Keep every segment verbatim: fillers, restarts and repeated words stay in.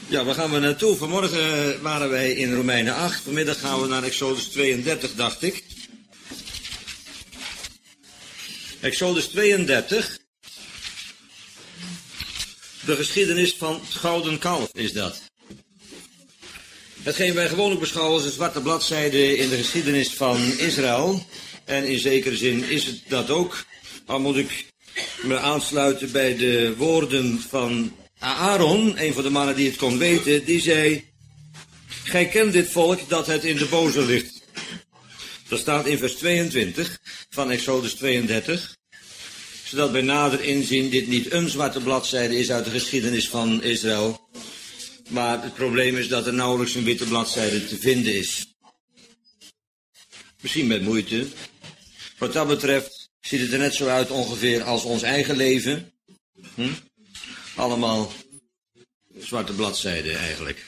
Ja, waar gaan we naartoe? Vanmorgen waren wij in Romeinen acht. Vanmiddag gaan we naar Exodus tweeëndertig, dacht ik. Exodus tweeëndertig. De geschiedenis van het gouden kalf is dat. Hetgeen wij gewoonlijk beschouwen als een zwarte bladzijde in de geschiedenis van Israël. En in zekere zin is het dat ook. Al moet ik me aansluiten bij de woorden van Aaron, een van de mannen die het kon weten, die zei: gij kent dit volk dat het in de boze ligt. Dat staat in vers tweeëntwintig van Exodus tweeëndertig. Zodat bij nader inzien dit niet een zwarte bladzijde is uit de geschiedenis van Israël. Maar het probleem is dat er nauwelijks een witte bladzijde te vinden is. Misschien met moeite. Wat dat betreft ziet het er net zo uit ongeveer als ons eigen leven. Hm? Allemaal zwarte bladzijden eigenlijk.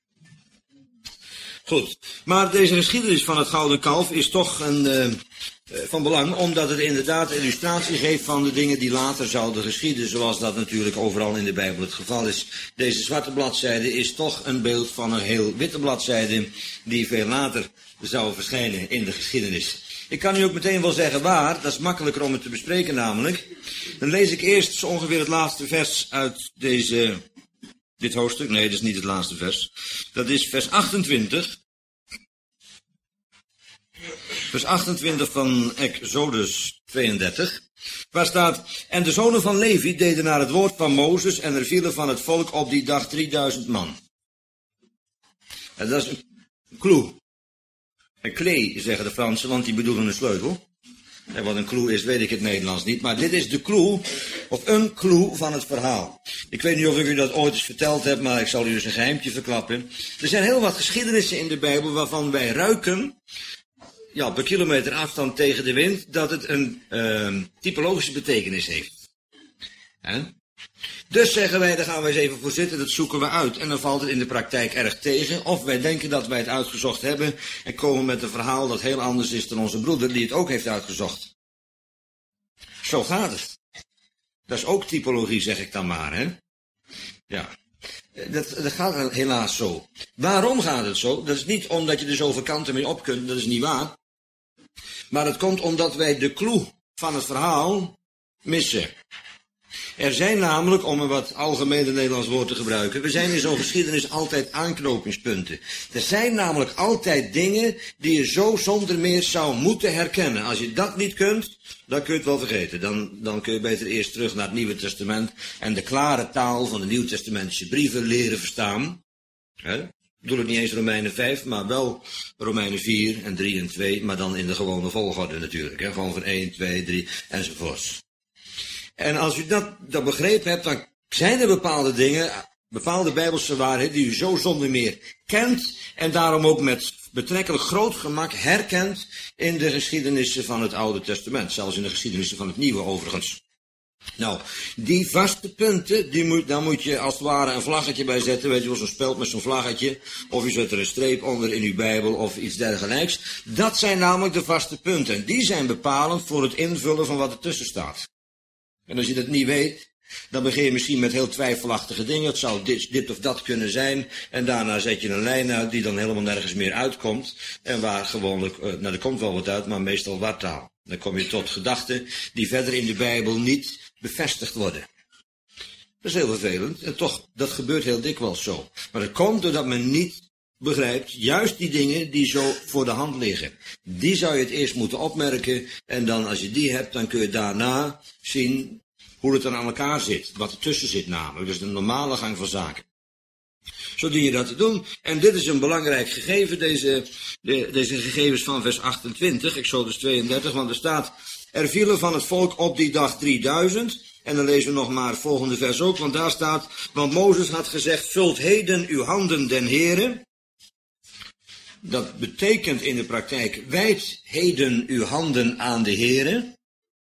Goed, maar deze geschiedenis van het gouden kalf is toch een, uh, van belang, omdat het inderdaad illustratie geeft van de dingen die later zouden geschieden, zoals dat natuurlijk overal in de Bijbel het geval is. Deze zwarte bladzijde is toch een beeld van een heel witte bladzijde, die veel later zou verschijnen in de geschiedenis. Ik kan u ook meteen wel zeggen waar, dat is makkelijker om het te bespreken namelijk. Dan lees ik eerst zo ongeveer het laatste vers uit deze, dit hoofdstuk. Nee, dat is niet het laatste vers. Dat is vers achtentwintig. Vers achtentwintig van Exodus tweeëndertig. Waar staat: en de zonen van Levi deden naar het woord van Mozes en er vielen van het volk op die dag drieduizend man. En dat is een clue. Een klee, zeggen de Fransen, want die bedoelen een sleutel. En wat een clue is, weet ik het Nederlands niet. Maar dit is de clue, of een clue van het verhaal. Ik weet niet of ik u dat ooit eens verteld heb, maar ik zal u dus een geheimtje verklappen. Er zijn heel wat geschiedenissen in de Bijbel waarvan wij ruiken, ja, op een kilometer afstand tegen de wind, dat het een uh, typologische betekenis heeft. He? Dus zeggen wij, daar gaan we eens even voor zitten, dat zoeken we uit. En dan valt het in de praktijk erg tegen. Of wij denken dat wij het uitgezocht hebben en komen met een verhaal dat heel anders is dan onze broeder die het ook heeft uitgezocht. Zo gaat het. Dat is ook typologie, zeg ik dan maar, hè. Ja, dat, dat gaat helaas zo. Waarom gaat het zo? Dat is niet omdat je er zoveel kanten mee op kunt, dat is niet waar. Maar het komt omdat wij de clue van het verhaal missen. Er zijn namelijk, om een wat algemene Nederlands woord te gebruiken, we zijn in zo'n geschiedenis altijd aanknopingspunten. Er zijn namelijk altijd dingen die je zo zonder meer zou moeten herkennen. Als je dat niet kunt, dan kun je het wel vergeten. Dan, dan kun je beter eerst terug naar het Nieuwe Testament en de klare taal van de Nieuwtestamentische brieven leren verstaan. He? Ik bedoel het niet eens Romeinen vijf, maar wel Romeinen vier en drie en twee, maar dan in de gewone volgorde natuurlijk. He? Gewoon van één, twee, drie enzovoorts. En als u dat, dat begrepen hebt, dan zijn er bepaalde dingen, bepaalde bijbelse waarheden die u zo zonder meer kent en daarom ook met betrekkelijk groot gemak herkent in de geschiedenissen van het Oude Testament. Zelfs in de geschiedenissen van het Nieuwe overigens. Nou, die vaste punten, die moet, daar moet je als het ware een vlaggetje bij zetten, weet je wel, zo'n speld met zo'n vlaggetje, of je zet er een streep onder in uw Bijbel of iets dergelijks. Dat zijn namelijk de vaste punten en die zijn bepalend voor het invullen van wat ertussen staat. En als je dat niet weet, dan begin je misschien met heel twijfelachtige dingen. Het zou dit, dit of dat kunnen zijn. En daarna zet je een lijn uit die dan helemaal nergens meer uitkomt. En waar gewoonlijk, uh, nou er komt wel wat uit, maar meestal wartaal. Dan kom je tot gedachten die verder in de Bijbel niet bevestigd worden. Dat is heel vervelend. En toch, dat gebeurt heel dikwijls zo. Maar dat komt doordat men niet begrijpt, juist die dingen die zo voor de hand liggen. Die zou je het eerst moeten opmerken. En dan als je die hebt, dan kun je daarna zien hoe het dan aan elkaar zit. Wat ertussen zit namelijk. Dus de normale gang van zaken. Zo dien je dat te doen. En dit is een belangrijk gegeven, deze, de, deze gegevens van vers achtentwintig, Exodus tweeëndertig. Want er staat, er vielen van het volk op die dag drieduizend. En dan lezen we nog maar het volgende vers ook. Want daar staat, want Mozes had gezegd, vult heden uw handen den Heere. Dat betekent in de praktijk, wijd heden uw handen aan de Heere.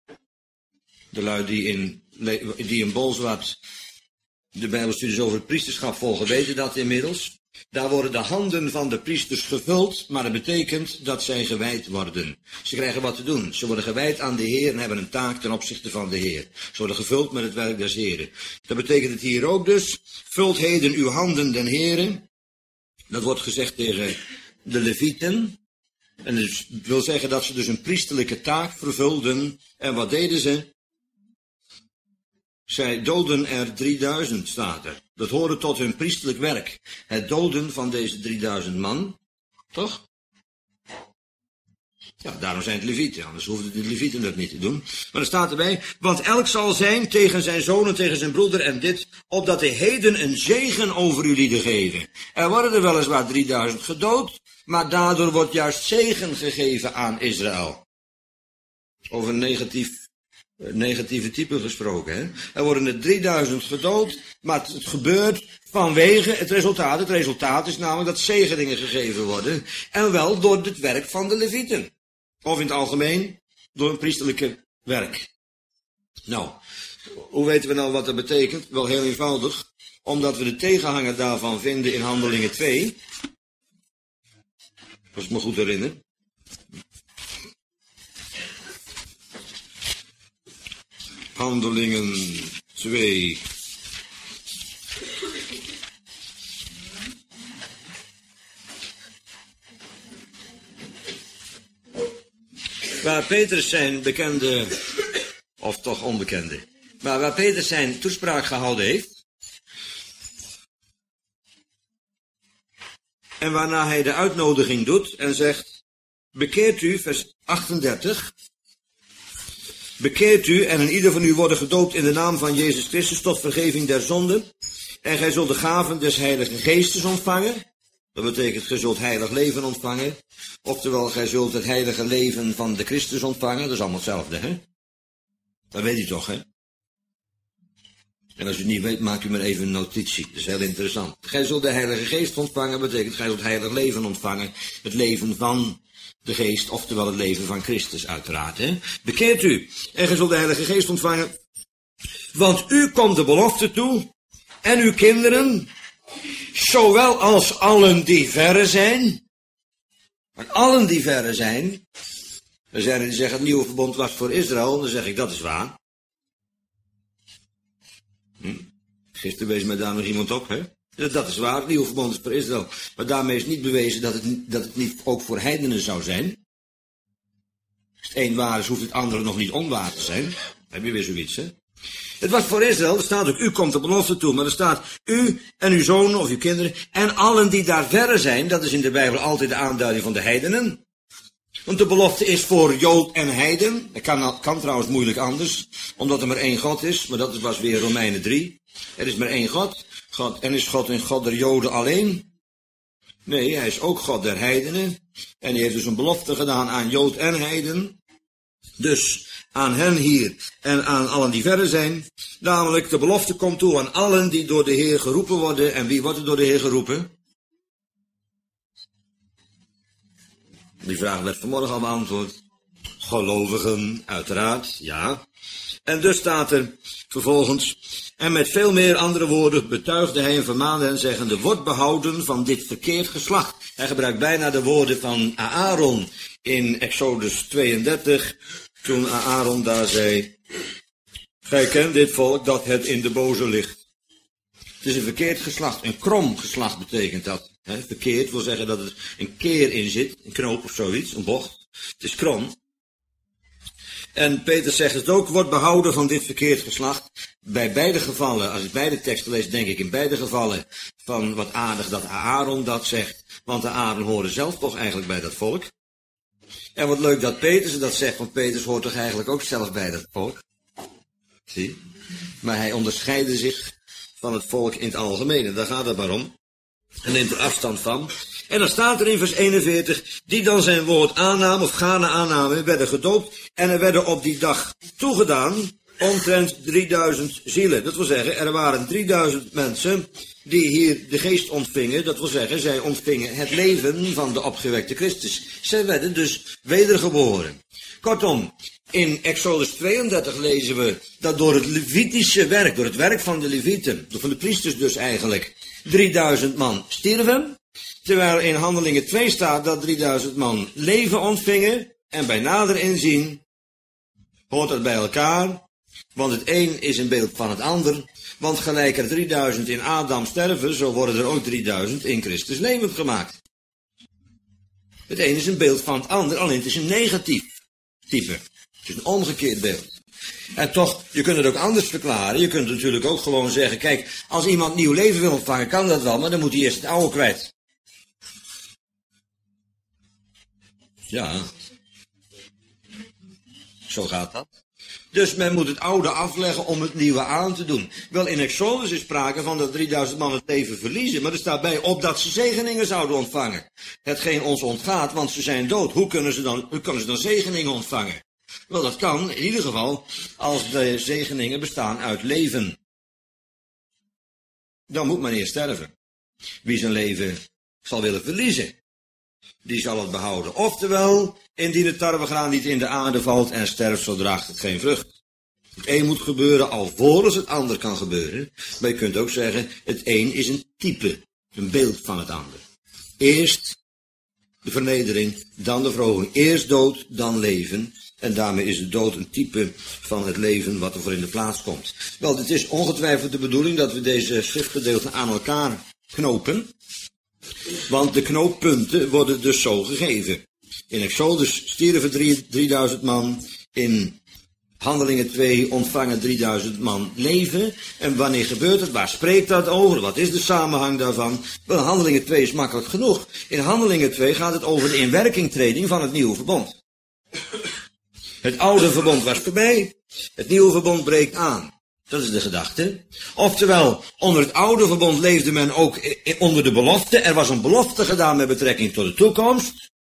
De lui die in, die in Bolsward de Bijbelstudies over het priesterschap volgen, weten dat inmiddels. Daar worden de handen van de priesters gevuld, maar dat betekent dat zij gewijd worden. Ze krijgen wat te doen. Ze worden gewijd aan de Heer en hebben een taak ten opzichte van de Heer. Ze worden gevuld met het werk des Heren. Dat betekent het hier ook dus. Vult heden uw handen den Heren. Dat wordt gezegd tegen de Levieten. En dat wil zeggen dat ze dus een priesterlijke taak vervulden. En wat deden ze? Zij doden er drieduizend, staat er. Dat hoorde tot hun priesterlijk werk. Het doden van deze drieduizend man. Toch? Ja, daarom zijn het Levieten. Anders hoefden de Levieten dat niet te doen. Maar er staat erbij. Want elk zal zijn tegen zijn zoon en tegen zijn broeder en dit. Opdat hij heden een zegen over u lieden geven. Er worden er weliswaar drieduizend gedood. Maar daardoor wordt juist zegen gegeven aan Israël. Over negatief. Negatieve type gesproken, hè. Er worden er drieduizend gedood, maar het gebeurt vanwege het resultaat. Het resultaat is namelijk dat zegeningen gegeven worden. En wel door het werk van de Levieten. Of in het algemeen, door een priesterlijke werk. Nou, hoe weten we nou wat dat betekent? Wel heel eenvoudig. Omdat we de tegenhanger daarvan vinden in Handelingen twee. Als ik me goed herinner. Handelingen twee. Waar Petrus zijn bekende, of toch onbekende, maar waar Petrus zijn toespraak gehouden heeft. En waarna hij de uitnodiging doet en zegt, bekeert u, vers achtendertig. Bekeert u en een ieder van u worden gedoopt in de naam van Jezus Christus tot vergeving der zonden. En gij zult de gaven des Heilige Geestes ontvangen. Dat betekent, gij zult heilig leven ontvangen. Oftewel, gij zult het heilige leven van de Christus ontvangen. Dat is allemaal hetzelfde, hè? Dat weet u toch, hè? En als u het niet weet, maak u maar even een notitie. Dat is heel interessant. Gij zult de Heilige Geest ontvangen. Dat betekent, gij zult heilig leven ontvangen. Het leven van de Geest, oftewel het leven van Christus, uiteraard, hè? Bekeert u en gij zult de Heilige Geest ontvangen. Want u komt de belofte toe. En uw kinderen, zowel als allen die verre zijn. Maar allen die verre zijn. Er zijn er die zeggen het nieuwe verbond was voor Israël. Dan zeg ik dat is waar. Hm? Gisteren wees mij daar nog iemand op, hè? Dat is waar, het nieuwe verbond is voor Israël. Maar daarmee is niet bewezen dat het, dat het niet ook voor heidenen zou zijn. Als het een waar is, hoeft het andere nog niet onwaar te zijn. Dan heb je weer zoiets, hè? Het was voor Israël, er staat ook, u komt de belofte toe, maar er staat, u en uw zonen of uw kinderen, en allen die daar verre zijn, dat is in de Bijbel altijd de aanduiding van de heidenen. Want de belofte is voor Jood en heiden. Dat kan, kan trouwens moeilijk anders, omdat er maar één God is, maar dat was weer Romeinen drie. Er is maar één God, God en is God een God der Joden alleen? Nee, hij is ook God der heidenen, en hij heeft dus een belofte gedaan aan Jood en heiden. Dus aan hen hier en aan allen die verder zijn. Namelijk, de belofte komt toe aan allen die door de Heer geroepen worden. En wie wordt er door de Heer geroepen? Die vraag werd vanmorgen al beantwoord. Gelovigen, uiteraard, ja. En dus staat er vervolgens, en met veel meer andere woorden betuigde hij en vermaande hen zeggende, wordt behouden van dit verkeerd geslacht. Hij gebruikt bijna de woorden van Aaron in Exodus tweeëndertig, toen Aaron daar zei, gij kent dit volk dat het in de boze ligt. Het is een verkeerd geslacht, een krom geslacht betekent dat. He, verkeerd wil zeggen dat er een keer in zit, een knoop of zoiets, een bocht. Het is krom. En Peter zegt het ook, wordt behouden van dit verkeerd geslacht. Bij beide gevallen, als ik beide teksten lees, denk ik in beide gevallen van wat aardig dat Aaron dat zegt. Want de Aaron hoorde zelf toch eigenlijk bij dat volk. En wat leuk dat Petrus dat zegt, want Petrus hoort toch eigenlijk ook zelf bij dat volk. Zie? Maar hij onderscheidde zich van het volk in het algemeen. Daar gaat het maar om. En neemt er afstand van. En dan staat er in vers eenenveertig, die dan zijn woord aannamen, of gane aannamen, werden gedoopt. En er werden op die dag toegedaan omtrent drieduizend zielen. Dat wil zeggen, er waren drieduizend mensen die hier de geest ontvingen. Dat wil zeggen, zij ontvingen het leven van de opgewekte Christus. Zij werden dus wedergeboren. Kortom, in Exodus tweeëndertig lezen we dat door het Levitische werk, door het werk van de Levieten, van de priesters dus eigenlijk, drieduizend man stierven, terwijl in Handelingen twee staat dat drieduizend man leven ontvingen, en bij nader inzien hoort dat bij elkaar, want het een is een beeld van het ander, want gelijk er drieduizend in Adam sterven, zo worden er ook drieduizend in Christus levend gemaakt. Het een is een beeld van het ander, alleen het is een negatief type. Het is een omgekeerd beeld. En toch, je kunt het ook anders verklaren. Je kunt natuurlijk ook gewoon zeggen, kijk, als iemand nieuw leven wil ontvangen, kan dat wel, maar dan moet hij eerst het oude kwijt. Ja, zo gaat dat. Dus men moet het oude afleggen om het nieuwe aan te doen. Wel, in Exodus is sprake van dat drieduizend man het leven verliezen, maar er staat bij opdat ze zegeningen zouden ontvangen. Hetgeen ons ontgaat, want ze zijn dood. Hoe kunnen ze dan, hoe kunnen ze dan zegeningen ontvangen? Wel, dat kan in ieder geval als de zegeningen bestaan uit leven. Dan moet men eerst sterven. Wie zijn leven zal willen verliezen, die zal het behouden. Oftewel, indien het tarwegraan niet in de aarde valt en sterft, zo draagt het geen vrucht. Het een moet gebeuren alvorens het ander kan gebeuren. Maar je kunt ook zeggen, het een is een type, een beeld van het ander. Eerst de vernedering, dan de verhoging. Eerst dood, dan leven. En daarmee is de dood een type van het leven wat er voor in de plaats komt. Wel, het is ongetwijfeld de bedoeling dat we deze schriftgedeelten aan elkaar knopen. Want de knooppunten worden dus zo gegeven. In Exodus stierven drieduizend man. In Handelingen twee ontvangen drieduizend man leven. En wanneer gebeurt het? Waar spreekt dat over? Wat is de samenhang daarvan? Wel, Handelingen twee is makkelijk genoeg. In Handelingen twee gaat het over de inwerkingtreding van het nieuwe verbond. Het oude verbond was voorbij. Het nieuwe verbond breekt aan. Dat is de gedachte. Oftewel, onder het oude verbond leefde men ook onder de belofte. Er was een belofte gedaan met betrekking tot de toekomst.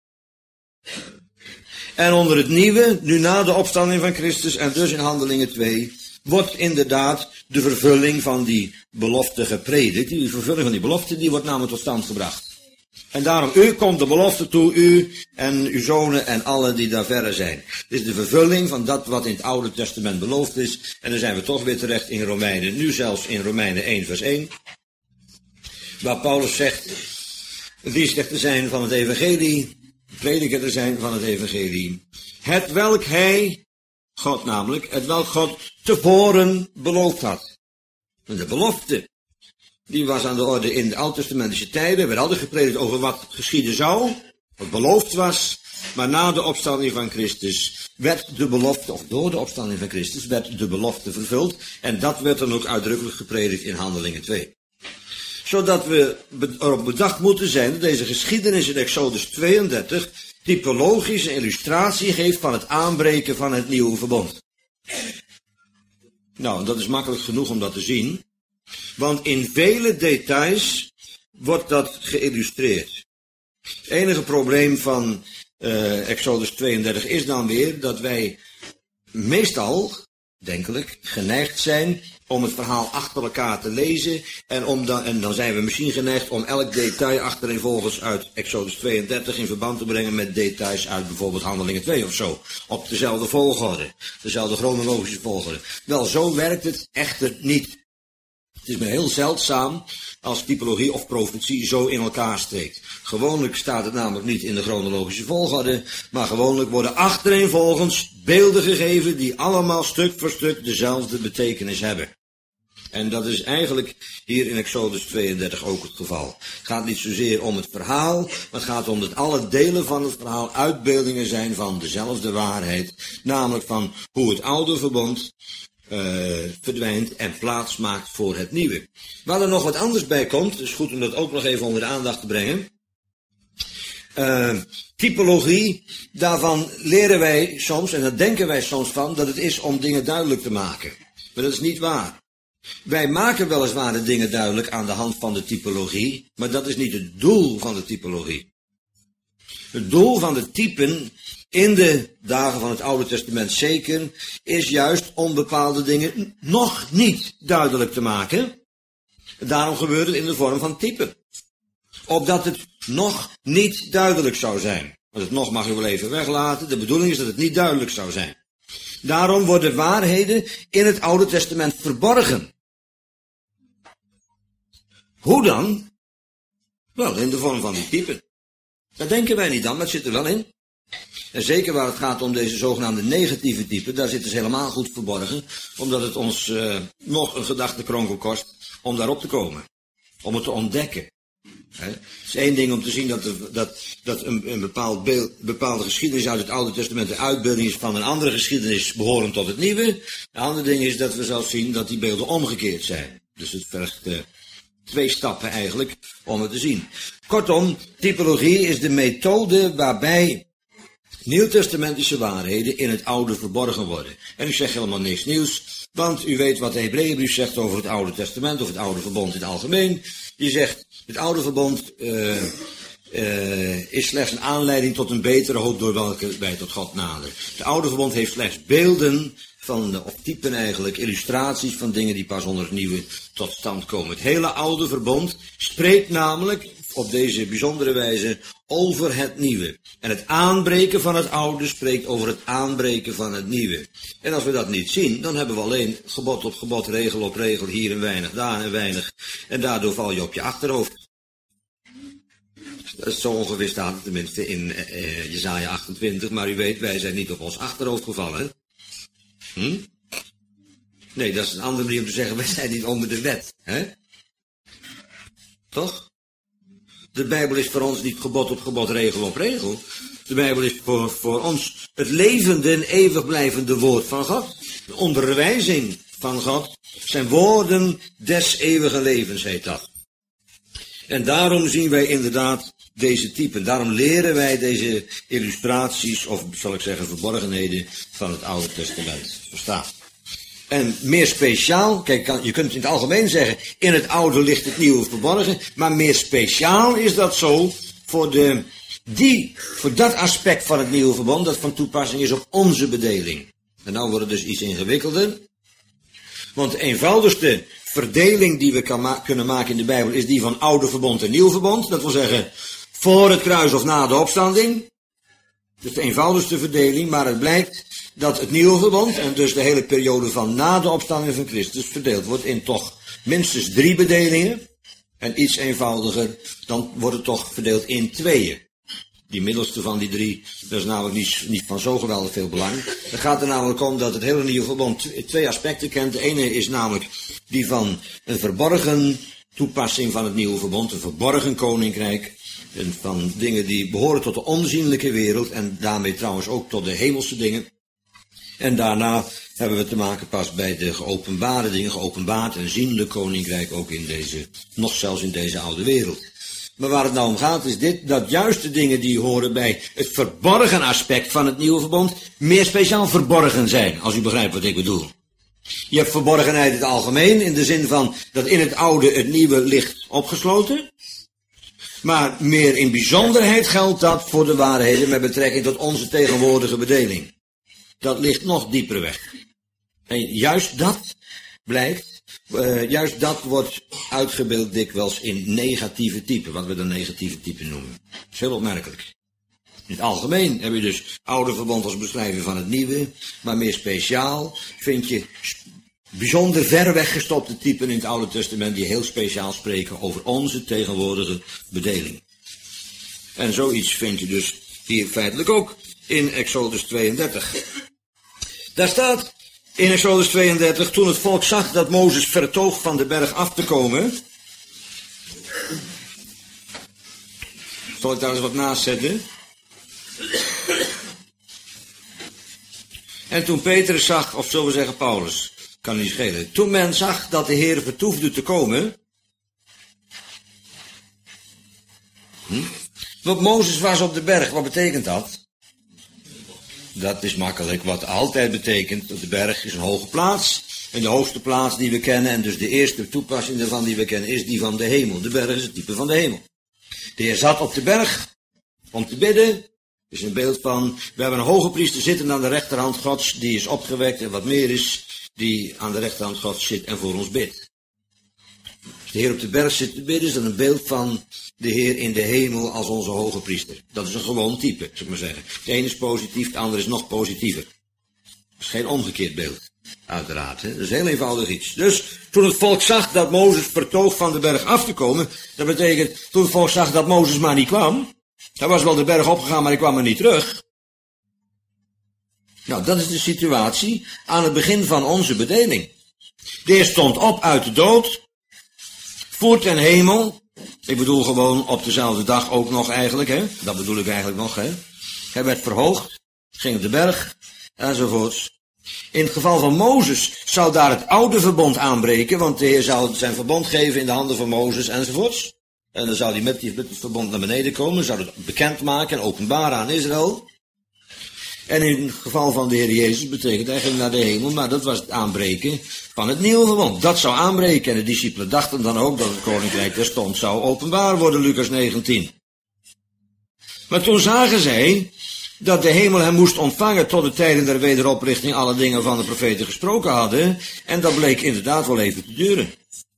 En onder het nieuwe, nu na de opstanding van Christus en dus in Handelingen twee, wordt inderdaad de vervulling van die belofte gepredikt. Die vervulling van die belofte, die wordt namelijk tot stand gebracht. En daarom, u komt de belofte toe, u en uw zonen en allen die daar verre zijn. Dit is de vervulling van dat wat in het Oude Testament beloofd is. En dan zijn we toch weer terecht in Romeinen, nu zelfs in Romeinen één vers één. Waar Paulus zegt, wie zegt te zijn van het evangelie, prediker te zijn van het evangelie. Het welk hij, God namelijk, het welk God tevoren beloofd had. De belofte. Die was aan de orde in de oud-testamentische tijden. Er werd altijd gepredikt over wat geschieden zou, wat beloofd was. Maar na de opstanding van Christus werd de belofte, of door de opstanding van Christus, werd de belofte vervuld. En dat werd dan ook uitdrukkelijk gepredikt in Handelingen twee. Zodat we erop bedacht moeten zijn dat deze geschiedenis in Exodus tweeëndertig typologische illustratie geeft van het aanbreken van het nieuwe verbond. Nou, dat is makkelijk genoeg om dat te zien. Want in vele details wordt dat geïllustreerd. Het enige probleem van uh, Exodus tweeëndertig is dan weer dat wij meestal, denkelijk, geneigd zijn om het verhaal achter elkaar te lezen. En, om dan, en dan zijn we misschien geneigd om elk detail achtereenvolgens uit Exodus tweeëndertig in verband te brengen met details uit bijvoorbeeld Handelingen twee of zo. Op dezelfde volgorde, dezelfde chronologische volgorde. Wel, zo werkt het echter niet. Het is me heel zeldzaam als typologie of profetie zo in elkaar steekt. Gewoonlijk staat het namelijk niet in de chronologische volgorde, maar gewoonlijk worden achtereenvolgens beelden gegeven die allemaal stuk voor stuk dezelfde betekenis hebben. En dat is eigenlijk hier in Exodus tweeëndertig ook het geval. Het gaat niet zozeer om het verhaal, maar het gaat om dat alle delen van het verhaal uitbeeldingen zijn van dezelfde waarheid. Namelijk van hoe het oude verbond Uh, verdwijnt en plaats maakt voor het nieuwe. Waar er nog wat anders bij komt, het is goed om dat ook nog even onder de aandacht te brengen. Uh, typologie, daarvan leren wij soms, en daar denken wij soms van, dat het is om dingen duidelijk te maken. Maar dat is niet waar. Wij maken weliswaar de dingen duidelijk aan de hand van de typologie, maar dat is niet het doel van de typologie. Het doel van de typen in de dagen van het Oude Testament zeker, is juist om bepaalde dingen nog niet duidelijk te maken. Daarom gebeurt het in de vorm van typen. Opdat het nog niet duidelijk zou zijn. Want het nog mag u wel even weglaten. De bedoeling is dat het niet duidelijk zou zijn. Daarom worden waarheden in het Oude Testament verborgen. Hoe dan? Wel, in de vorm van die typen. Daar denken wij niet aan, maar het zit er wel in. En zeker waar het gaat om deze zogenaamde negatieve typen, daar zit het helemaal goed verborgen, omdat het ons uh, nog een gedachtekronkel kost om daarop te komen. Om het te ontdekken. He. Het is één ding om te zien dat, er, dat, dat een, een bepaald beeld, bepaalde geschiedenis uit het Oude Testament de uitbeelding is van een andere geschiedenis behorend tot het Nieuwe. Een ander ding is dat we zelfs zien dat die beelden omgekeerd zijn. Dus het vergt uh, twee stappen eigenlijk om het te zien. Kortom, typologie is de methode waarbij nieuwtestamentische waarheden in het Oude verborgen worden. En ik zeg helemaal niks nieuws, want u weet wat de Hebreeënbrief zegt over het Oude Testament, of het Oude Verbond in het algemeen. Die zegt, het Oude Verbond uh, uh, is slechts een aanleiding tot een betere hoop door welke wij tot God naderen. Het Oude Verbond heeft slechts beelden van, of typen eigenlijk, illustraties van dingen die pas onder het Nieuwe tot stand komen. Het hele Oude Verbond spreekt namelijk op deze bijzondere wijze over het Nieuwe. En het aanbreken van het Oude spreekt over het aanbreken van het Nieuwe. En als we dat niet zien, dan hebben we alleen gebod op gebod, regel op regel, hier en weinig, daar en weinig. En daardoor val je op je achterhoofd. Zo ongeveer staat het tenminste in uh, Jesaja achtentwintig, maar u weet, wij zijn niet op ons achterhoofd gevallen. Hm? Nee, dat is een andere manier om te zeggen, wij zijn niet onder de wet. Hè? Toch? De Bijbel is voor ons niet gebod op gebod, regel op regel. De Bijbel is voor, voor ons het levende en eeuwig blijvende woord van God. De onderwijzing van God. Zijn woorden des eeuwige levens heet dat. En daarom zien wij inderdaad deze typen. Daarom leren wij deze illustraties, of zal ik zeggen verborgenheden van het Oude Testament verstaan. En meer speciaal, kijk, je kunt in het algemeen zeggen, in het oude ligt het nieuwe verborgen, maar meer speciaal is dat zo voor, de, die, voor dat aspect van het nieuwe verbond dat van toepassing is op onze bedeling. En nou wordt het dus iets ingewikkelder, want de eenvoudigste verdeling die we kan ma- kunnen maken in de Bijbel is die van oude verbond en nieuw verbond. Dat wil zeggen, voor het kruis of na de opstanding. Dat is de eenvoudigste verdeling, maar het blijkt dat het nieuwe verbond, en dus de hele periode van na de opstanding van Christus, verdeeld wordt in toch minstens drie bedelingen. En iets eenvoudiger, dan wordt het toch verdeeld in tweeën. Die middelste van die drie, dat is namelijk niet, niet van zo geweldig veel belang. Het gaat er namelijk om dat het hele nieuwe verbond twee aspecten kent. De ene is namelijk die van een verborgen toepassing van het nieuwe verbond, een verborgen koninkrijk. En van dingen die behoren tot de onzienlijke wereld en daarmee trouwens ook tot de hemelse dingen. En daarna hebben we te maken pas bij de geopenbare dingen, geopenbaard en zienlijk koninkrijk ook in deze, nog zelfs in deze oude wereld. Maar waar het nou om gaat is dit, dat juist de dingen die horen bij het verborgen aspect van het nieuwe verbond meer speciaal verborgen zijn, als u begrijpt wat ik bedoel. Je hebt verborgenheid in het algemeen, in de zin van dat in het oude het nieuwe ligt opgesloten. Maar meer in bijzonderheid geldt dat voor de waarheden met betrekking tot onze tegenwoordige bedeling. Dat ligt nog dieper weg. En juist dat blijkt, uh, juist dat wordt uitgebeeld dikwijls in negatieve typen, wat we dan negatieve typen noemen. Dat is heel opmerkelijk. In het algemeen heb je dus oude verbond als beschrijving van het nieuwe, maar meer speciaal vind je bijzonder ver weggestopte typen in het Oude Testament die heel speciaal spreken over onze tegenwoordige bedeling. En zoiets vind je dus hier feitelijk ook in Exodus tweeëndertig. Daar staat in Exodus tweeëndertig, toen het volk zag dat Mozes vertoog van de berg af te komen. Zal ik daar eens wat naast zetten? En toen Petrus zag, of zullen we zeggen Paulus, kan niet schelen. Toen men zag dat de Heer vertoefde te komen. Hm? Want Mozes was op de berg, wat betekent dat? Dat is makkelijk, wat altijd betekent, dat de berg is een hoge plaats. En de hoogste plaats die we kennen, en dus de eerste toepassing daarvan die we kennen, is die van de hemel. De berg is het type van de hemel. De Heer zat op de berg om te bidden. Het is een beeld van, we hebben een hoge priester zitten aan de rechterhand Gods, die is opgewekt en wat meer is, die aan de rechterhand Gods zit en voor ons bidt. Als de Heer op de berg zit te bidden, is dat een beeld van de Heer in de hemel als onze hoge priester. Dat is een gewoon type, zou ik maar zeggen. Het ene is positief, het andere is nog positiever. Dat is geen omgekeerd beeld, uiteraard. Hè? Dat is heel eenvoudig iets. Dus toen het volk zag dat Mozes vertoog van de berg af te komen, dat betekent, toen het volk zag dat Mozes maar niet kwam, hij was wel de berg opgegaan, maar hij kwam er niet terug. Nou, dat is de situatie aan het begin van onze bedeling. De Heer stond op uit de dood, voer ten hemel. Ik bedoel gewoon op dezelfde dag ook nog eigenlijk, hè. Dat bedoel ik eigenlijk nog, hè. Hij werd verhoogd, ging op de berg, enzovoorts. In het geval van Mozes zou daar het oude verbond aanbreken, want de Heer zou zijn verbond geven in de handen van Mozes, enzovoorts. En dan zou hij met, die, met het verbond naar beneden komen, zou het bekendmaken en openbaren aan Israël. En in het geval van de Heer Jezus betekent hij ging naar de hemel, maar dat was het aanbreken van het nieuwe verbond. Dat zou aanbreken en de discipelen dachten dan ook dat het koninkrijk terstond zou openbaar worden, Lucas negentien. Maar toen zagen zij dat de hemel hem moest ontvangen tot de tijden der wederoprichting alle dingen van de profeten gesproken hadden, en dat bleek inderdaad wel even te duren.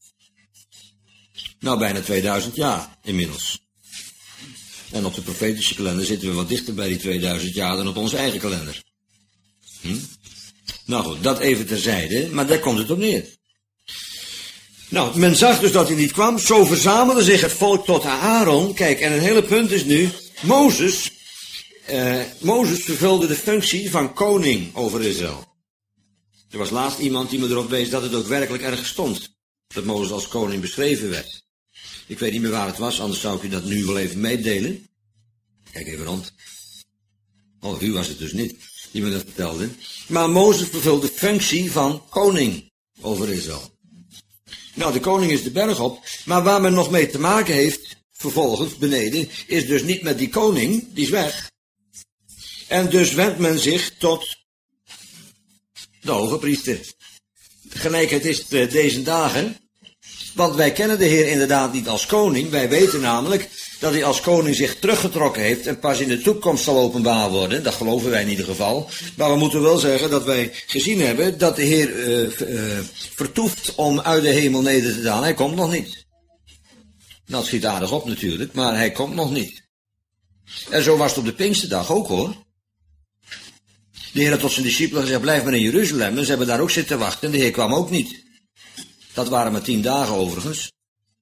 Nou, bijna tweeduizend jaar inmiddels. En op de profetische kalender zitten we wat dichter bij die tweeduizend jaar dan op onze eigen kalender. Hm? Nou goed, dat even terzijde, maar daar komt het op neer. Nou, men zag dus dat hij niet kwam, zo verzamelde zich het volk tot Aaron. Kijk, en het hele punt is nu, Mozes, eh, Mozes vervulde de functie van koning over Israël. Er was laatst iemand die me erop wees dat het ook werkelijk ergens stond. Dat Mozes als koning beschreven werd. Ik weet niet meer waar het was, anders zou ik u dat nu wel even meedelen. Kijk even rond. Oh, u was het dus niet, die me dat vertelde. Maar Mozes vervult de functie van koning over Israël. Nou, de koning is de berg op, maar waar men nog mee te maken heeft, vervolgens beneden, is dus niet met die koning, die is weg. En dus wendt men zich tot de hoge priester. De gelijkheid is uh, deze dagen. Want wij kennen de Heer inderdaad niet als koning. Wij weten namelijk dat hij als koning zich teruggetrokken heeft en pas in de toekomst zal openbaar worden. Dat geloven wij in ieder geval. Maar we moeten wel zeggen dat wij gezien hebben dat de Heer uh, uh, vertoeft om uit de hemel neder te dalen. Hij komt nog niet. Nou, het schiet aardig op natuurlijk, maar hij komt nog niet. En zo was het op de Pinksterdag ook hoor. De Heer had tot zijn discipelen gezegd, blijf maar in Jeruzalem. En ze hebben daar ook zitten wachten en de Heer kwam ook niet. Dat waren maar tien dagen overigens.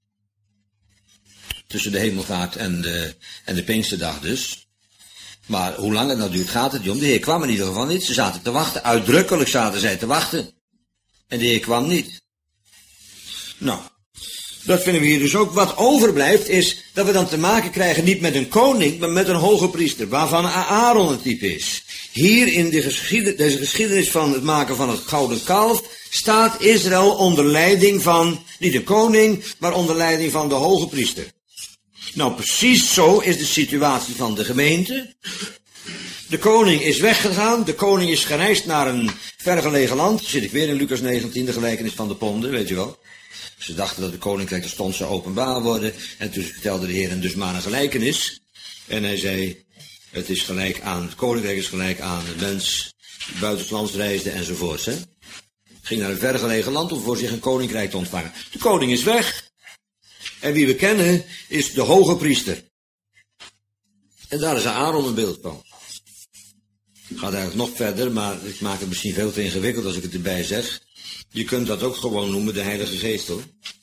Tussen de hemelvaart en de, en de Pinksterdag dus. Maar hoe lang het nou duurt, gaat het niet om. De Heer kwam in ieder geval niet. Ze zaten te wachten. Uitdrukkelijk zaten zij te wachten. En de Heer kwam niet. Nou, dat vinden we hier dus ook. Wat overblijft is dat we dan te maken krijgen niet met een koning, maar met een hoge priester. Waarvan Aaron het type is. Hier in de geschiedenis, deze geschiedenis van het maken van het gouden kalf staat Israël onder leiding van, niet een koning, maar onder leiding van de hoge priester. Nou, precies zo is de situatie van de gemeente. De koning is weggegaan, de koning is gereisd naar een vergelegen land. Zit ik weer in Lucas negentien, de gelijkenis van de ponden, weet je wel. Ze dachten dat de koninkrijk terstond zou openbaar worden. En toen vertelde de Heer hen dus maar een gelijkenis. En hij zei, het is gelijk aan, het koninkrijk is gelijk aan een mens die buitenslands reisde enzovoorts. Hè? Ging naar een vergelegen land om voor zich een koninkrijk te ontvangen. De koning is weg. En wie we kennen is de hoge priester. En daar is Aaron een beeld van. Het gaat eigenlijk nog verder, maar ik maak het misschien veel te ingewikkeld als ik het erbij zeg. Je kunt dat ook gewoon noemen de Heilige Geest hoor.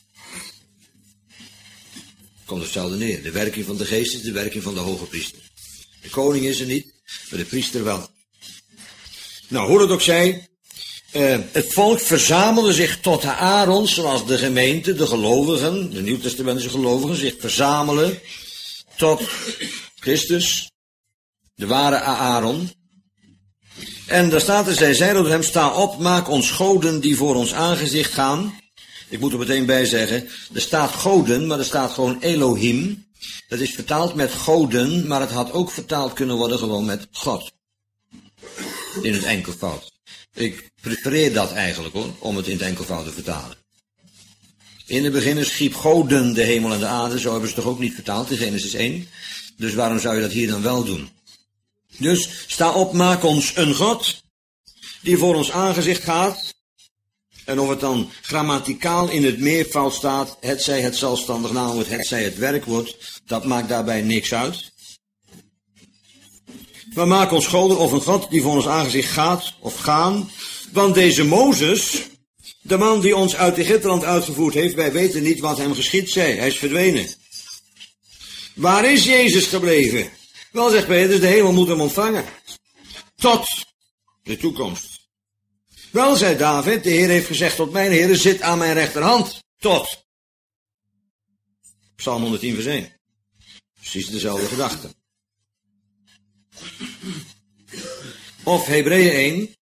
Komt hetzelfde neer. De werking van de Geest is de werking van de hoge priester. De koning is er niet, maar de priester wel. Nou, hoe dat ook zij, uh, het volk verzamelde zich tot Aaron, zoals de gemeente, de gelovigen, de Nieuwtestamentische gelovigen, zich verzamelen tot Christus, de ware Aaron. En daar staat er, zij zeiden tot hem, sta op, maak ons goden die voor ons aangezicht gaan. Ik moet er meteen bij zeggen, er staat goden, maar er staat gewoon Elohim. Dat is vertaald met goden, maar het had ook vertaald kunnen worden gewoon met God. In het enkelvoud. Ik prefereer dat eigenlijk hoor, om het in het enkelvoud te vertalen. In het begin schiep goden de hemel en de aarde, zo hebben ze toch ook niet vertaald in Genesis één. Dus waarom zou je dat hier dan wel doen? Dus sta op, maak ons een God, die voor ons aangezicht gaat. En of het dan grammaticaal in het meervoud staat, het zij het zelfstandig naamwoord, het zij het werkwoord, dat maakt daarbij niks uit. Maar maak ons goden of een God die voor ons aangezicht gaat of gaan. Want deze Mozes, de man die ons uit Egypteland uitgevoerd heeft, wij weten niet wat hem geschied zij. Hij is verdwenen. Waar is Jezus gebleven? Wel, zegt Petrus, de hemel moet hem ontvangen. Tot de toekomst. Wel, zei David, de Heer heeft gezegd tot mijn Heer, zit aan mijn rechterhand. Tot. Psalm honderdtien vers één. Precies dezelfde gedachte. Of Hebreeën één.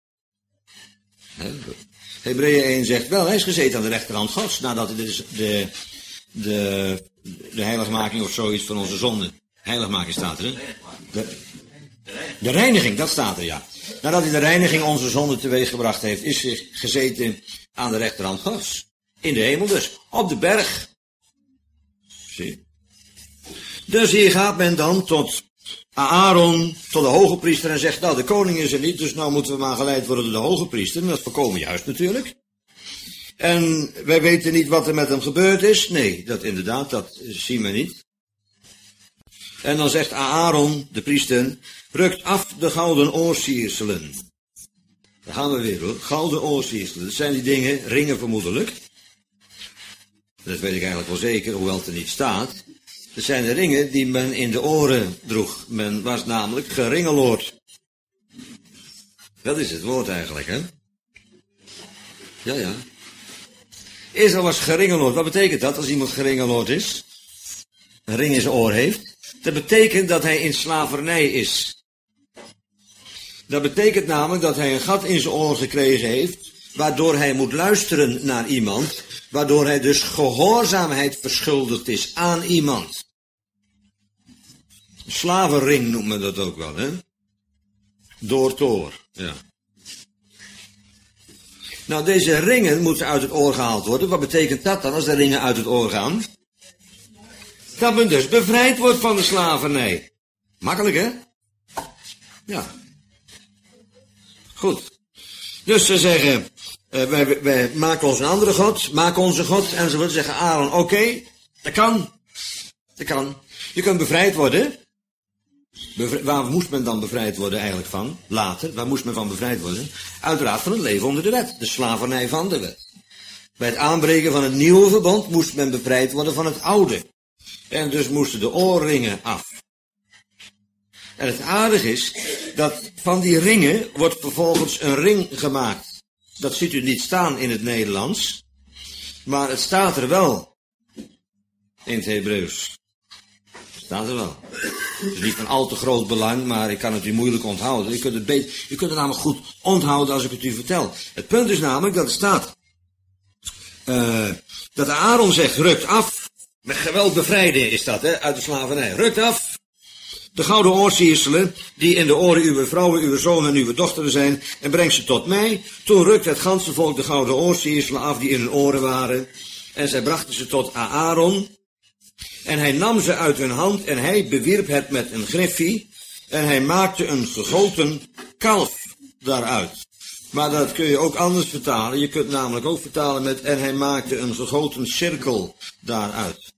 Hebreeën één zegt wel, hij is gezeten aan de rechterhand Gods, nadat hij de, de, de, de heiligmaking of zoiets van onze zonde. Heiligmaking staat er, hè? De, de reiniging, dat staat er, ja. Nadat hij de reiniging onze zonde teweeggebracht heeft, is hij gezeten aan de rechterhand Gods. In de hemel dus, op de berg. Zie. Dus hier gaat men dan tot Aaron, tot de hoge priester en zegt, nou, de koning is er niet, dus nou moeten we maar geleid worden door de hoge priester. En dat voorkomen juist natuurlijk. En wij weten niet wat er met hem gebeurd is. Nee, dat inderdaad, dat zien we niet. En dan zegt Aaron, de priester, rukt af de gouden oorsierselen. Daar gaan we weer hoor, gouden oorsierselen. Dat zijn die dingen, ringen vermoedelijk. Dat weet ik eigenlijk wel zeker, hoewel het er niet staat. Dat zijn de ringen die men in de oren droeg. Men was namelijk geringeloord. Dat is het woord eigenlijk, hè? Ja, ja. Israël was geringeloord. Wat betekent dat als iemand geringeloord is? Een ring in zijn oor heeft. Dat betekent dat hij in slavernij is. Dat betekent namelijk dat hij een gat in zijn oor gekregen heeft, waardoor hij moet luisteren naar iemand, waardoor hij dus gehoorzaamheid verschuldigd is aan iemand. Slavenring noemt men dat ook wel, hè? Door toor, ja. Nou, deze ringen moeten uit het oor gehaald worden. Wat betekent dat dan als de ringen uit het oor gaan? Dat men dus bevrijd wordt van de slavernij. Makkelijk, hè? Ja. Goed. Dus ze zeggen, uh, wij, wij maken ons een andere God, maken onze God, en ze willen zeggen, Aaron, oké, okay, dat kan. Dat kan. Je kunt bevrijd worden. Bevri- waar moest men dan bevrijd worden eigenlijk van? Later, waar moest men van bevrijd worden? Uiteraard van het leven onder de wet, de slavernij van de wet. Bij het aanbreken van het nieuwe verbond moest men bevrijd worden van het oude. En dus moesten de oorringen af. En het aardige is, dat van die ringen wordt vervolgens een ring gemaakt. Dat ziet u niet staan in het Nederlands, maar het staat er wel in het Hebreeuws. Het staat er wel. Het is niet van al te groot belang, maar ik kan het u moeilijk onthouden. U kunt het, beter, u kunt het namelijk goed onthouden als ik het u vertel. Het punt is namelijk dat er staat, uh, dat Aaron zegt, rukt af, met geweld bevrijden is dat, hè, uit de slavernij. Rukt af de gouden oorsierselen, die in de oren uw vrouwen, uw zonen en uw dochteren zijn, en breng ze tot mij. Toen rukte het ganse volk de gouden oorsierselen af die in hun oren waren, en zij brachten ze tot Aaron. En hij nam ze uit hun hand en hij bewierp het met een griffie. En hij maakte een gegoten kalf daaruit. Maar dat kun je ook anders vertalen. Je kunt namelijk ook vertalen met en hij maakte een gegoten cirkel daaruit.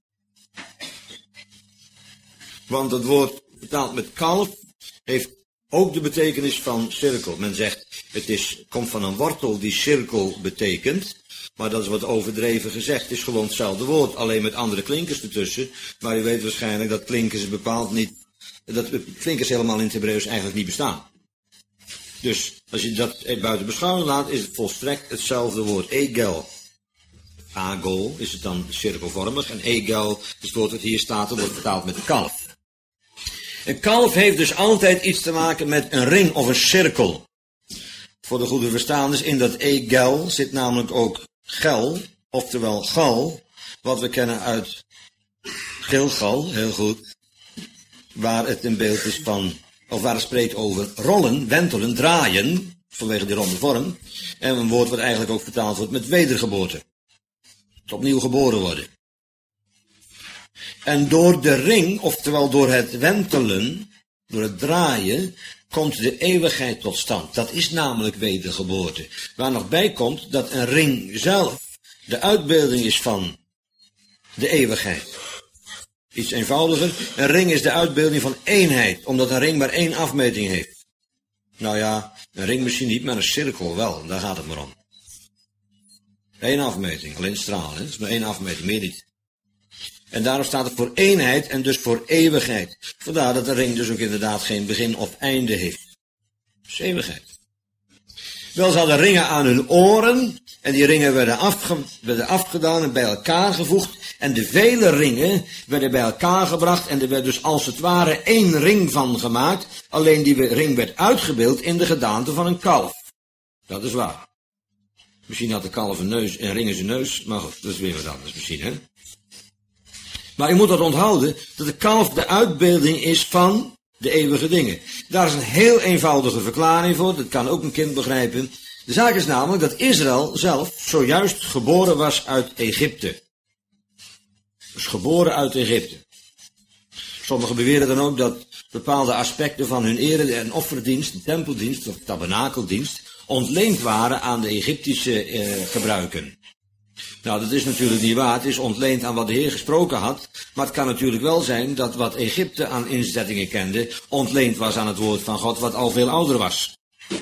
Want het woord vertaald met kalf heeft ook de betekenis van cirkel. Men zegt het is, komt van een wortel die cirkel betekent. Maar dat is wat overdreven gezegd. Het is gewoon hetzelfde woord, alleen met andere klinkers ertussen. Maar u weet waarschijnlijk dat klinkers bepaald niet, dat klinkers helemaal in het Hebreeuws eigenlijk niet bestaan. Dus als je dat buiten beschouwing laat, is het volstrekt hetzelfde woord. Egel. Agol is het dan cirkelvormig. En egel is het woord dat hier staat, dat wordt vertaald met kalf. Een kalf heeft dus altijd iets te maken met een ring of een cirkel. Voor de goede verstaanders, in dat egel zit namelijk ook gel, oftewel gal, wat we kennen uit Gilgal, heel goed, waar het een beeld is van, of waar het spreekt over rollen, wentelen, draaien, vanwege die ronde vorm, en een woord wat eigenlijk ook vertaald wordt met wedergeboorte, het opnieuw geboren worden. En door de ring, oftewel door het wentelen, door het draaien, komt de eeuwigheid tot stand. Dat is namelijk wedergeboorte. Waar nog bij komt dat een ring zelf de uitbeelding is van de eeuwigheid. Iets eenvoudiger. Een ring is de uitbeelding van eenheid, omdat een ring maar één afmeting heeft. Nou ja, een ring misschien niet, maar een cirkel wel. Daar gaat het maar om. Eén afmeting, alleen straal, hè? Dat is maar één afmeting, meer niet. En daarom staat het voor eenheid en dus voor eeuwigheid. Vandaar dat de ring dus ook inderdaad geen begin of einde heeft. Dat is eeuwigheid. Wel, ze hadden ringen aan hun oren, en die ringen werden, afge, werden afgedaan en bij elkaar gevoegd, en de vele ringen werden bij elkaar gebracht, en er werd dus als het ware één ring van gemaakt, alleen die ring werd uitgebeeld in de gedaante van een kalf. Dat is waar. Misschien had de kalf een neus, en ring is een neus, maar goed, dat is weer wat anders misschien, hè. Maar u moet dat onthouden, dat de kalf de uitbeelding is van de eeuwige dingen. Daar is een heel eenvoudige verklaring voor, dat kan ook een kind begrijpen. De zaak is namelijk dat Israël zelf zojuist geboren was uit Egypte. Dus geboren uit Egypte. Sommigen beweren dan ook dat bepaalde aspecten van hun ere- en offerdienst, de tempeldienst of tabernakeldienst, ontleend waren aan de Egyptische eh, gebruiken. Nou, dat is natuurlijk niet waar. Het is ontleend aan wat de Heer gesproken had. Maar het kan natuurlijk wel zijn dat wat Egypte aan inzettingen kende, ontleend was aan het woord van God, wat al veel ouder was.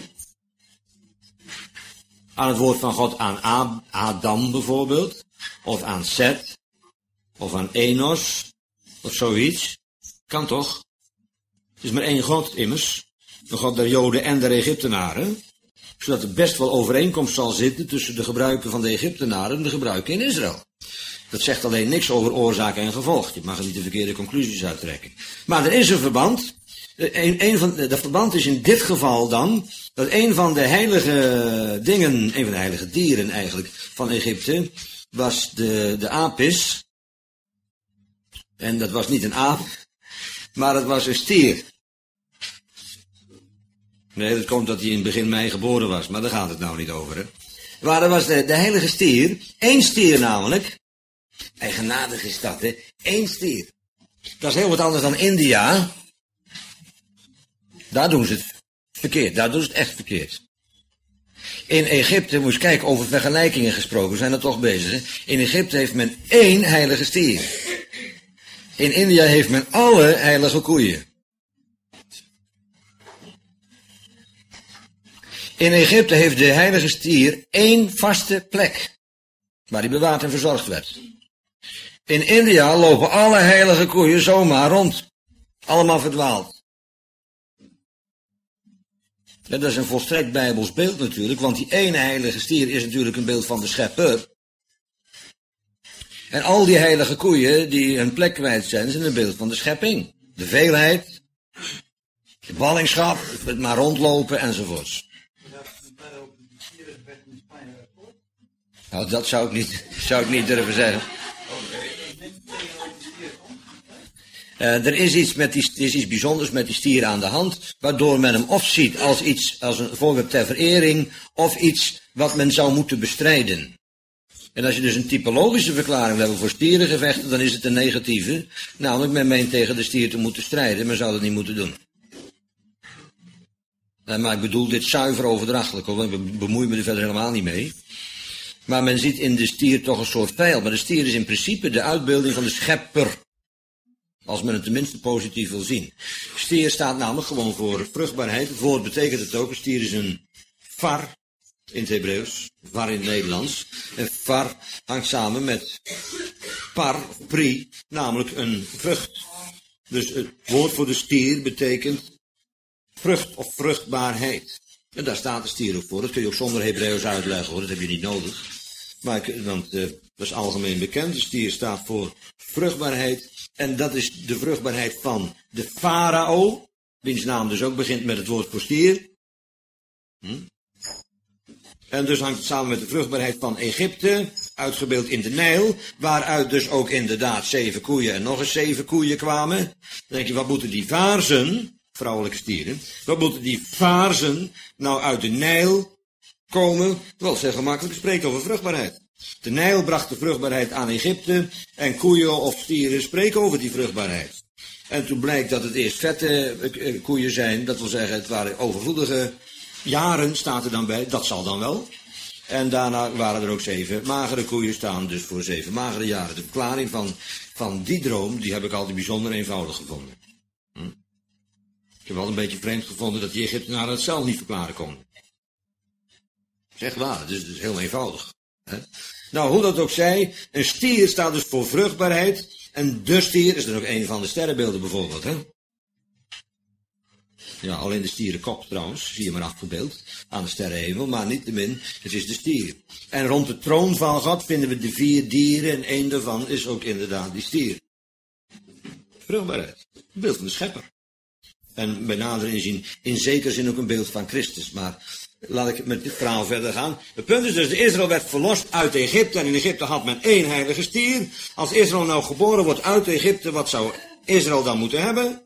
Aan het woord van God aan Ab- Adam bijvoorbeeld, of aan Seth, of aan Enos, of zoiets. Kan toch? Het is maar één God immers. De God der Joden en der Egyptenaren. Zodat er best wel overeenkomst zal zitten tussen de gebruiken van de Egyptenaren en de gebruiken in Israël. Dat zegt alleen niks over oorzaak en gevolg. Je mag er niet de verkeerde conclusies uittrekken. Maar er is een verband. Een, een van, dat verband is in dit geval dan dat een van de heilige dingen, een van de heilige dieren eigenlijk van Egypte, was de, de apis. En dat was niet een aap, maar het was een stier. Nee, dat komt dat hij in begin mei geboren was, maar daar gaat het nou niet over, hè. Maar dat was de, de heilige stier, één stier namelijk. Eigenaardig is dat, hè. Eén stier. Dat is heel wat anders dan India. Daar doen ze het verkeerd, daar doen ze het echt verkeerd. In Egypte, moest kijken, over vergelijkingen gesproken, we zijn er toch bezig, hè. In Egypte heeft men één heilige stier. In India heeft men alle heilige koeien. In Egypte heeft de heilige stier één vaste plek, waar die bewaard en verzorgd werd. In India lopen alle heilige koeien zomaar rond. Allemaal verdwaald. Ja, dat is een volstrekt bijbels beeld natuurlijk, want die ene heilige stier is natuurlijk een beeld van de schepper. En al die heilige koeien die hun plek kwijt zijn, zijn een beeld van de schepping. De veelheid, de ballingschap, het maar rondlopen enzovoorts. Nou, dat zou ik niet, zou ik niet durven zeggen. Uh, er is iets, met die, er is iets bijzonders met die stier aan de hand, waardoor men hem of ziet als iets, als een voorwerp ter verering, of iets wat men zou moeten bestrijden. En als je dus een typologische verklaring wil hebben voor stierengevechten, dan is het een negatieve. Namelijk, men meent tegen de stier te moeten strijden, men zou dat niet moeten doen. Uh, maar ik bedoel dit zuiver overdrachtelijk, hoor, ik bemoei me er verder helemaal niet mee. Maar men ziet in de stier toch een soort vijand. Maar de stier is in principe de uitbeelding van de schepper. Als men het tenminste positief wil zien. Stier staat namelijk gewoon voor vruchtbaarheid. Het woord betekent het ook. Een stier is een var in het Hebreeuws. Var in het Nederlands. En var hangt samen met par, pri, namelijk een vrucht. Dus het woord voor de stier betekent vrucht of vruchtbaarheid. En daar staat de stier ook voor. Dat kun je ook zonder Hebreeuws uitleggen, hoor. Dat heb je niet nodig. Maar, want uh, dat is algemeen bekend. De stier staat voor vruchtbaarheid. En dat is de vruchtbaarheid van de farao. Wiens naam dus ook begint met het woord voor stier. Hm? En dus hangt het samen met de vruchtbaarheid van Egypte. Uitgebeeld in de Nijl. Waaruit dus ook inderdaad zeven koeien en nog eens zeven koeien kwamen. Dan denk je, wat moeten die vaarzen, vrouwelijke stieren, wat moeten die vaarzen nou uit de Nijl komen? Wel, zeg gemakkelijk spreken over vruchtbaarheid. De Nijl bracht de vruchtbaarheid aan Egypte en koeien of stieren spreken over die vruchtbaarheid. En toen blijkt dat het eerst vette koeien zijn, dat wil zeggen het waren overvloedige jaren, staat er dan bij, dat zal dan wel. En daarna waren er ook zeven magere koeien, staan dus voor zeven magere jaren. De verklaring van, van die droom, die heb ik altijd bijzonder eenvoudig gevonden. Hm? Ik heb wel een beetje vreemd gevonden dat die Egyptenaren het zelf niet verklaren konden. Dat is echt waar, het is dus heel eenvoudig. Hè? Nou, hoe dat ook zij, een stier staat dus voor vruchtbaarheid. En de stier is er ook een van de sterrenbeelden bijvoorbeeld. Hè? Ja, alleen de stierenkop trouwens, zie je maar afgebeeld aan de sterrenhemel, maar niettemin, het is de stier. En rond de troon van God vinden we de vier dieren en één daarvan is ook inderdaad die stier. Vruchtbaarheid, een beeld van de schepper. En bij nader inzien, in zekere zin ook een beeld van Christus. Maar laat ik met dit verhaal verder gaan. Het punt is dus, de Israël werd verlost uit Egypte en in Egypte had men één heilige stier. Als Israël nou geboren wordt uit Egypte, wat zou Israël dan moeten hebben?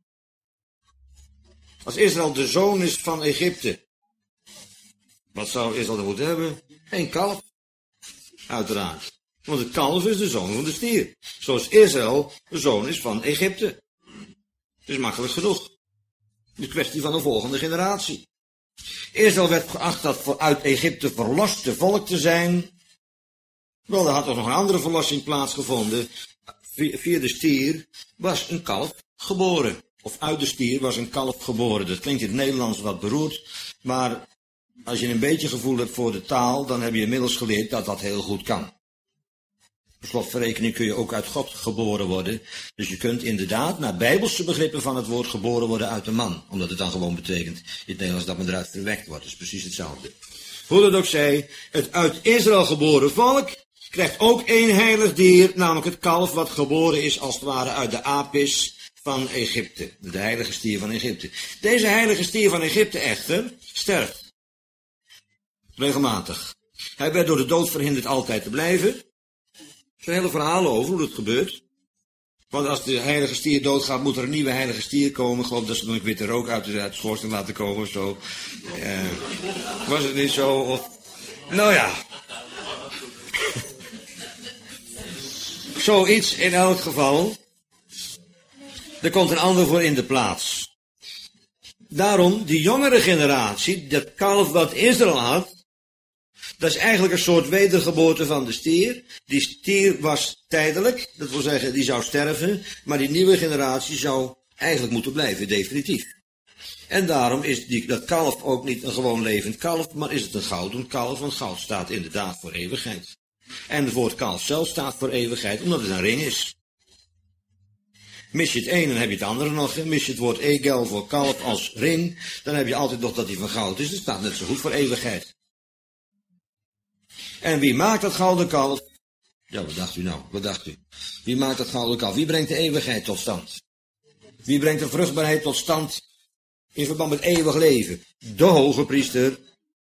Als Israël de zoon is van Egypte, wat zou Israël dan moeten hebben? Een kalf. Uiteraard. Want het kalf is de zoon van de stier. Zoals Israël de zoon is van Egypte. Het is makkelijk genoeg. De kwestie van een volgende generatie. Israël werd geacht dat voor uit Egypte verloste volk te zijn. Wel, er had toch nog een andere verlossing plaatsgevonden. Via de stier was een kalf geboren. Of uit de stier was een kalf geboren. Dat klinkt in het Nederlands wat beroerd. Maar als je een beetje gevoel hebt voor de taal, dan heb je inmiddels geleerd dat dat heel goed kan. Per slotverrekening kun je ook uit God geboren worden. Dus je kunt inderdaad, naar bijbelse begrippen van het woord, geboren worden uit een man. Omdat het dan gewoon betekent in het Nederlands dat men eruit verwekt wordt. Dat is precies hetzelfde. Hoe dat ook zij, het uit Israël geboren volk krijgt ook één heilig dier, namelijk het kalf wat geboren is als het ware uit de apis van Egypte. De heilige stier van Egypte. Deze heilige stier van Egypte echter sterft. Regelmatig. Hij werd door de dood verhinderd altijd te blijven. Er zijn hele verhalen over hoe dat gebeurt. Want als de heilige stier doodgaat, moet er een nieuwe heilige stier komen. Ik geloof dat ze nog witte rook uit de, uit de schoorsteen laten komen of zo. Uh, was het niet zo? Of... Nou ja. Zoiets in elk geval. Er komt een ander voor in de plaats. Daarom, die jongere generatie, dat kalf wat Israël had, dat is eigenlijk een soort wedergeboorte van de stier. Die stier was tijdelijk, dat wil zeggen, die zou sterven, maar die nieuwe generatie zou eigenlijk moeten blijven, definitief. En daarom is die, dat kalf ook niet een gewoon levend kalf, maar is het een gouden kalf, want goud staat inderdaad voor eeuwigheid. En het woord kalf zelf staat voor eeuwigheid, omdat het een ring is. Mis je het een, dan heb je het andere nog. Mis je het woord egel voor kalf als ring, dan heb je altijd nog dat hij van goud is. Dat staat net zo goed voor eeuwigheid. En wie maakt dat gouden kalf? Ja, wat dacht u nou? Wat dacht u? Wie maakt dat gouden kalf? Wie brengt de eeuwigheid tot stand? Wie brengt de vruchtbaarheid tot stand in verband met eeuwig leven? De hoge priester.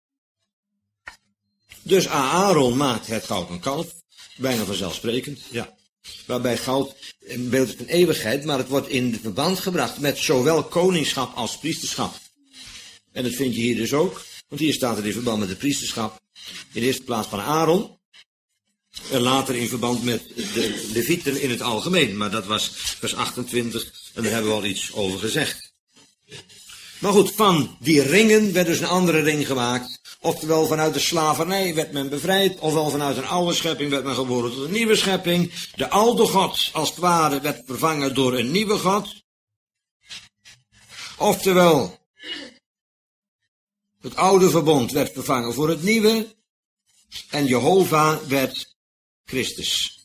Dus Aaron maakt het gouden kalf. Bijna vanzelfsprekend, ja. Waarbij goud een beeld van eeuwigheid, maar het wordt in verband gebracht met zowel koningschap als priesterschap. En dat vind je hier dus ook, want hier staat het in verband met het priesterschap. In de eerste plaats van Aaron. En later in verband met de Levieten in het algemeen. Maar dat was vers achtentwintig en daar hebben we al iets over gezegd. Maar goed, van die ringen werd dus een andere ring gemaakt. Oftewel vanuit de slavernij werd men bevrijd. Ofwel vanuit een oude schepping werd men geboren tot een nieuwe schepping. De oude God als het ware werd vervangen door een nieuwe God. Oftewel, het oude verbond werd vervangen voor het nieuwe. En Jehovah werd Christus.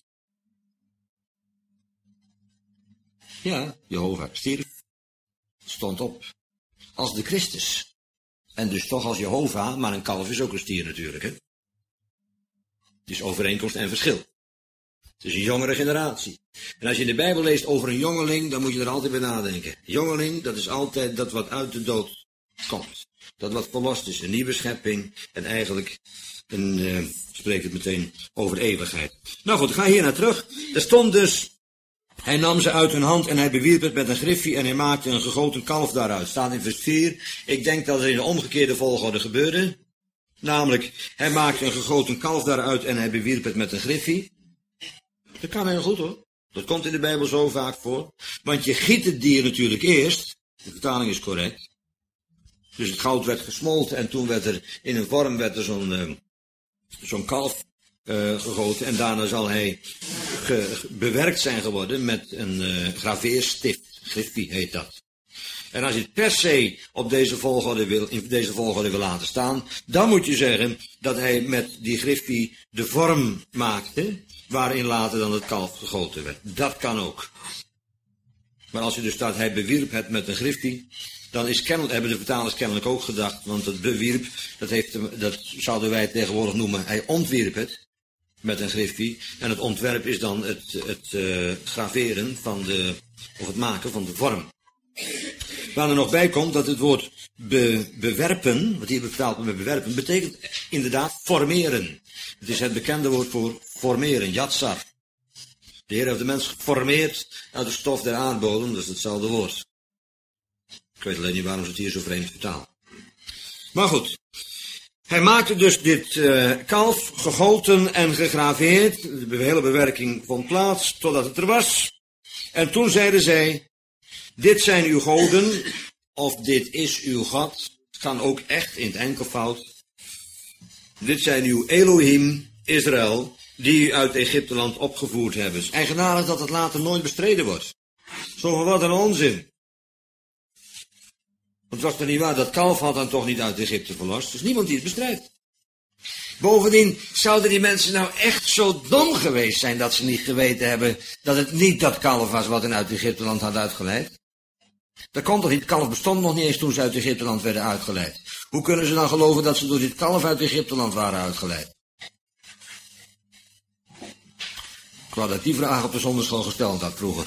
Ja, Jehovah stierf. Stond op als de Christus. En dus toch als Jehovah, maar een kalf is ook een stier natuurlijk, hè. Het is overeenkomst en verschil. Het is een jongere generatie. En als je in de Bijbel leest over een jongeling, dan moet je er altijd bij nadenken. Jongeling, dat is altijd dat wat uit de dood komt. Dat wat verlost is, een nieuwe schepping en eigenlijk een, uh, spreekt het meteen over eeuwigheid. Nou goed, ik ga hier naar terug. Er stond dus, hij nam ze uit hun hand en hij bewierp het met een griffie en hij maakte een gegoten kalf daaruit. Staat in vers vier. Ik denk dat het in de omgekeerde volgorde gebeurde. Namelijk, hij maakte een gegoten kalf daaruit en hij bewierp het met een griffie. Dat kan heel goed hoor. Dat komt in de Bijbel zo vaak voor. Want je giet het dier natuurlijk eerst. De vertaling is correct. Dus het goud werd gesmolten en toen werd er in een vorm werd er zo'n uh, zo'n kalf uh, gegoten en daarna zal hij ge, bewerkt zijn geworden met een uh, graveerstift. Griffie heet dat. En als je het per se op deze volgorde wil, in deze volgorde wil laten staan, dan moet je zeggen dat hij met die griffie de vorm maakte, waarin later dan het kalf gegoten werd. Dat kan ook. Maar als je dus staat, hij bewierp het met een griffie, dan is kennelijk, hebben de vertalers kennelijk ook gedacht, want het bewierp, dat, heeft, dat zouden wij tegenwoordig noemen, hij ontwierp het met een griffie. En het ontwerp is dan het, het uh, graveren van de, of het maken van de vorm. Waar er nog bij komt dat het woord be, bewerpen, wat hier vertaald wordt met bewerpen, betekent inderdaad formeren. Het is het bekende woord voor formeren, yatsar. De Heer heeft de mens geformeerd uit de stof der aardbodem, dat is hetzelfde woord. Ik weet alleen niet waarom ze het hier zo vreemd vertaalt. Maar goed, hij maakte dus dit uh, kalf, gegoten en gegraveerd. De hele bewerking vond plaats, totdat het er was. En toen zeiden zij, dit zijn uw goden, of dit is uw God. Het kan ook echt in het enkelvoud. Dit zijn uw Elohim, Israël, die u uit Egypteland opgevoerd hebben. Het is eigenaardig dat het later nooit bestreden wordt. Zo van wat een onzin. Want het was toch niet waar, dat kalf had dan toch niet uit Egypte verlost. Er is niemand die het bestrijdt. Bovendien zouden die mensen nou echt zo dom geweest zijn dat ze niet geweten hebben dat het niet dat kalf was wat hen uit Egypteland had uitgeleid. Dat kon toch niet, het kalf bestond nog niet eens toen ze uit Egypteland werden uitgeleid. Hoe kunnen ze dan geloven dat ze door dit kalf uit Egypteland waren uitgeleid? Ik wou dat die vraag op de zonderschool gesteld had vroeger.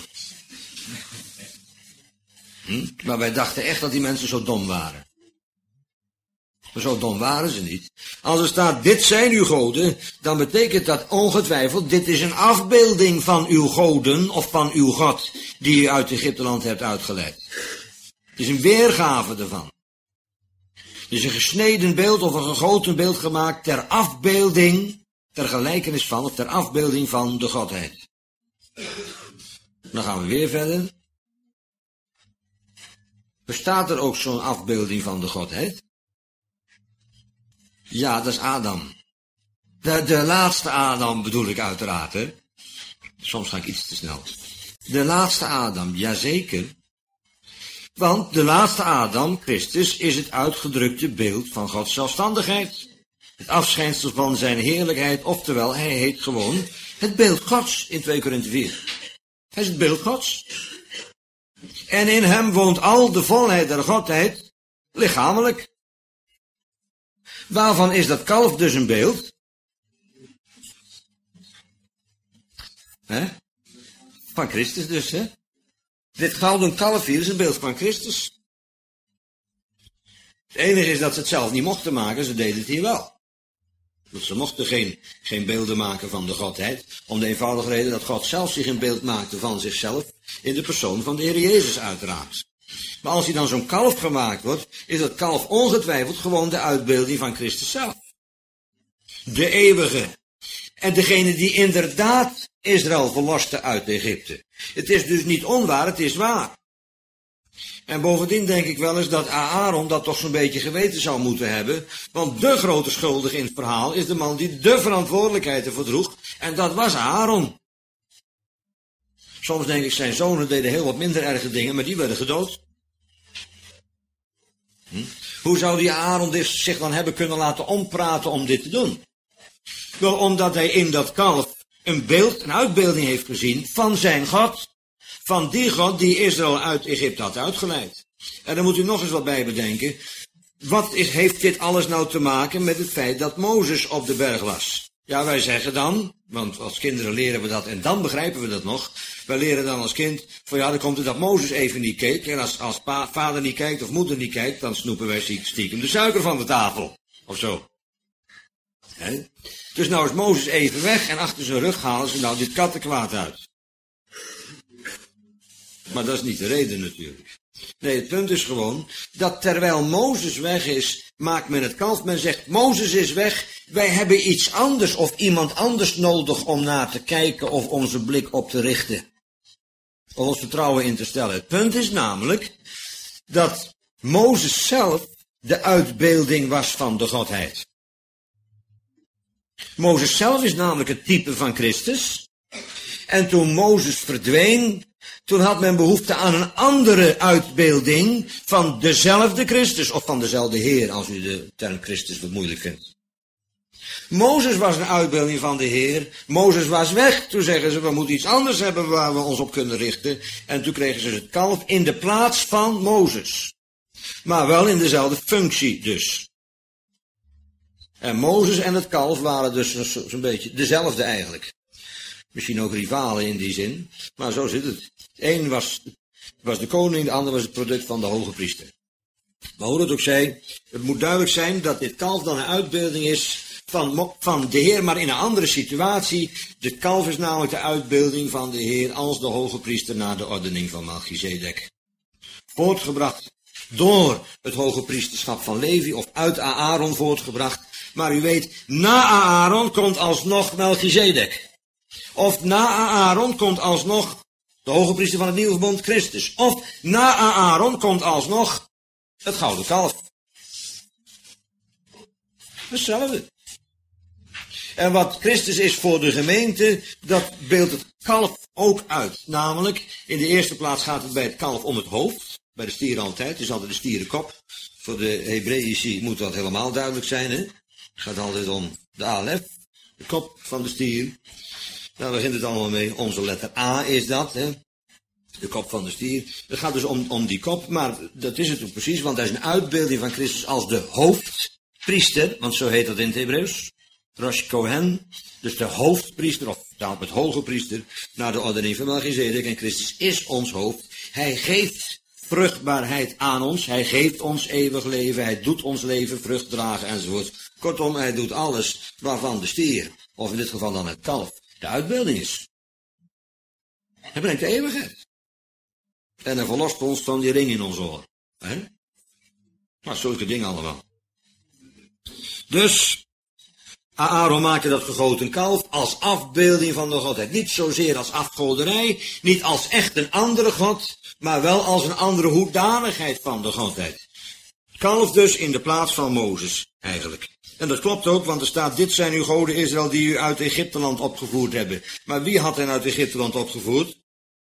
Hm? Maar wij dachten echt dat die mensen zo dom waren. Maar zo dom waren ze niet. Als er staat, dit zijn uw goden, dan betekent dat ongetwijfeld, dit is een afbeelding van uw goden of van uw God, die u uit Egypteland hebt uitgeleid. Het is een weergave ervan. Het is een gesneden beeld of een gegoten beeld gemaakt ter afbeelding, ter gelijkenis van, of ter afbeelding van de Godheid. Dan gaan we weer verder. Bestaat er ook zo'n afbeelding van de Godheid? Ja, dat is Adam. De, de laatste Adam bedoel ik uiteraard, hè. Soms ga ik iets te snel. De laatste Adam, jazeker. Want de laatste Adam, Christus, is het uitgedrukte beeld van Gods zelfstandigheid. Het afschijnsel van zijn heerlijkheid, oftewel, hij heet gewoon het beeld Gods in twee Korinthe vier. Hij is het beeld Gods. En in hem woont al de volheid der Godheid, lichamelijk. Waarvan is dat kalf dus een beeld? Hè? Van Christus dus, hè? Dit gouden kalf hier is een beeld van Christus. Het enige is dat ze het zelf niet mochten maken, ze deden het hier wel. Want ze mochten geen, geen beelden maken van de Godheid, om de eenvoudige reden dat God zelf zich een beeld maakte van zichzelf, in de persoon van de Heer Jezus uiteraard. Maar als hij dan zo'n kalf gemaakt wordt, is dat kalf ongetwijfeld gewoon de uitbeelding van Christus zelf. De eeuwige. En degene die inderdaad Israël verloste uit Egypte. Het is dus niet onwaar, het is waar. En bovendien denk ik wel eens dat Aaron dat toch zo'n beetje geweten zou moeten hebben. Want de grote schuldige in het verhaal is de man die de verantwoordelijkheid ervoor droeg. En dat was Aaron. Soms denk ik, zijn zonen deden heel wat minder erge dingen, maar die werden gedood. Hm? Hoe zou die Aaron zich dan hebben kunnen laten ompraten om dit te doen? Wel, omdat hij in dat kalf een beeld, een uitbeelding heeft gezien van zijn God. Van die God die Israël uit Egypte had uitgeleid. En dan moet u nog eens wat bij bedenken. Wat is, heeft dit alles nou te maken met het feit dat Mozes op de berg was? Ja, wij zeggen dan, want als kinderen leren we dat en dan begrijpen we dat nog. Wij leren dan als kind, van ja, dan komt het dat Mozes even niet keek. En als, als pa, vader niet kijkt of moeder niet kijkt, dan snoepen wij stiekem de suiker van de tafel. Of zo. He? Dus nou is Mozes even weg en achter zijn rug halen ze nou dit kattenkwaad uit. Maar dat is niet de reden natuurlijk. Nee, het punt is gewoon dat terwijl Mozes weg is, maakt men het kalf. Men zegt, Mozes is weg, wij hebben iets anders of iemand anders nodig om naar te kijken of onze blik op te richten. Of ons vertrouwen in te stellen. Het punt is namelijk dat Mozes zelf de uitbeelding was van de Godheid. Mozes zelf is namelijk het type van Christus. En toen Mozes verdween, toen had men behoefte aan een andere uitbeelding van dezelfde Christus, of van dezelfde Heer, als u de term Christus wat moeilijk vindt. Mozes was een uitbeelding van de Heer. Mozes was weg. Toen zeggen ze, we moeten iets anders hebben waar we ons op kunnen richten. En toen kregen ze het kalf in de plaats van Mozes. Maar wel in dezelfde functie dus. En Mozes en het kalf waren dus zo'n beetje dezelfde eigenlijk. Misschien ook rivalen in die zin. Maar zo zit het. De een was, was de koning, de ander was het product van de hoge priester. Maar hoe het ook zij, het moet duidelijk zijn dat dit kalf dan een uitbeelding is van, van de Heer, maar in een andere situatie. De kalf is namelijk de uitbeelding van de Heer als de hoge priester na de ordening van Melchizedek. Voortgebracht door het hoge priesterschap van Levi, of uit Aaron voortgebracht. Maar u weet, na Aaron komt alsnog Melchizedek. Of na Aaron komt alsnog de hoge priester van het nieuwe verbond Christus. Of na Aaron komt alsnog het gouden kalf. Hetzelfde. En wat Christus is voor de gemeente, dat beeldt het kalf ook uit. Namelijk, in de eerste plaats gaat het bij het kalf om het hoofd. Bij de stier altijd, het is altijd de stierenkop. Voor de Hebreïci moet dat helemaal duidelijk zijn. Hè? Het gaat altijd om de alef, de kop van de stier. Daar begint het allemaal mee. Onze letter A is dat, hè? De kop van de stier. Het gaat dus om, om die kop, maar dat is het ook precies, want dat is een uitbeelding van Christus als de hoofdpriester, want zo heet dat in het Hebreeuws. Rosh Kohen, dus de hoofdpriester, of daarop het hoge priester, naar de ordening van Melchizedek. En Christus is ons hoofd. Hij geeft vruchtbaarheid aan ons. Hij geeft ons eeuwig leven. Hij doet ons leven vrucht dragen enzovoort. Kortom, hij doet alles waarvan de stier, of in dit geval dan het kalf, de uitbeelding is. Hij brengt de eeuwigheid. En hij verlost ons van die ring in ons oor. Hè? Maar zulke dingen allemaal. Dus Aaron maakte dat gegoten kalf als afbeelding van de Godheid. Niet zozeer als afgoderij, niet als echt een andere God, maar wel als een andere hoedanigheid van de Godheid. Kalf dus in de plaats van Mozes, eigenlijk. En dat klopt ook, want er staat, dit zijn uw goden Israël die u uit Egypteland opgevoerd hebben. Maar wie had hen uit Egypteland opgevoerd?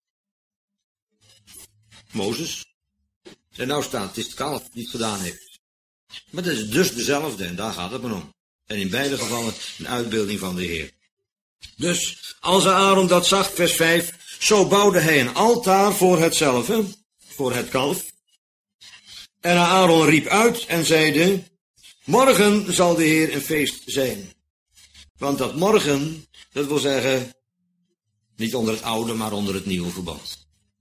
Mozes. En nou staat, het is het kalf die het gedaan heeft. Maar dat is dus dezelfde, en daar gaat het maar om. En in beide gevallen een uitbeelding van de Heer. Dus, als Aaron dat zag, vers vijf, zo bouwde hij een altaar voor hetzelfde, voor het kalf. En Aaron riep uit en zeide, morgen zal de Heer een feest zijn. Want dat morgen, dat wil zeggen, niet onder het oude, maar onder het nieuwe verband.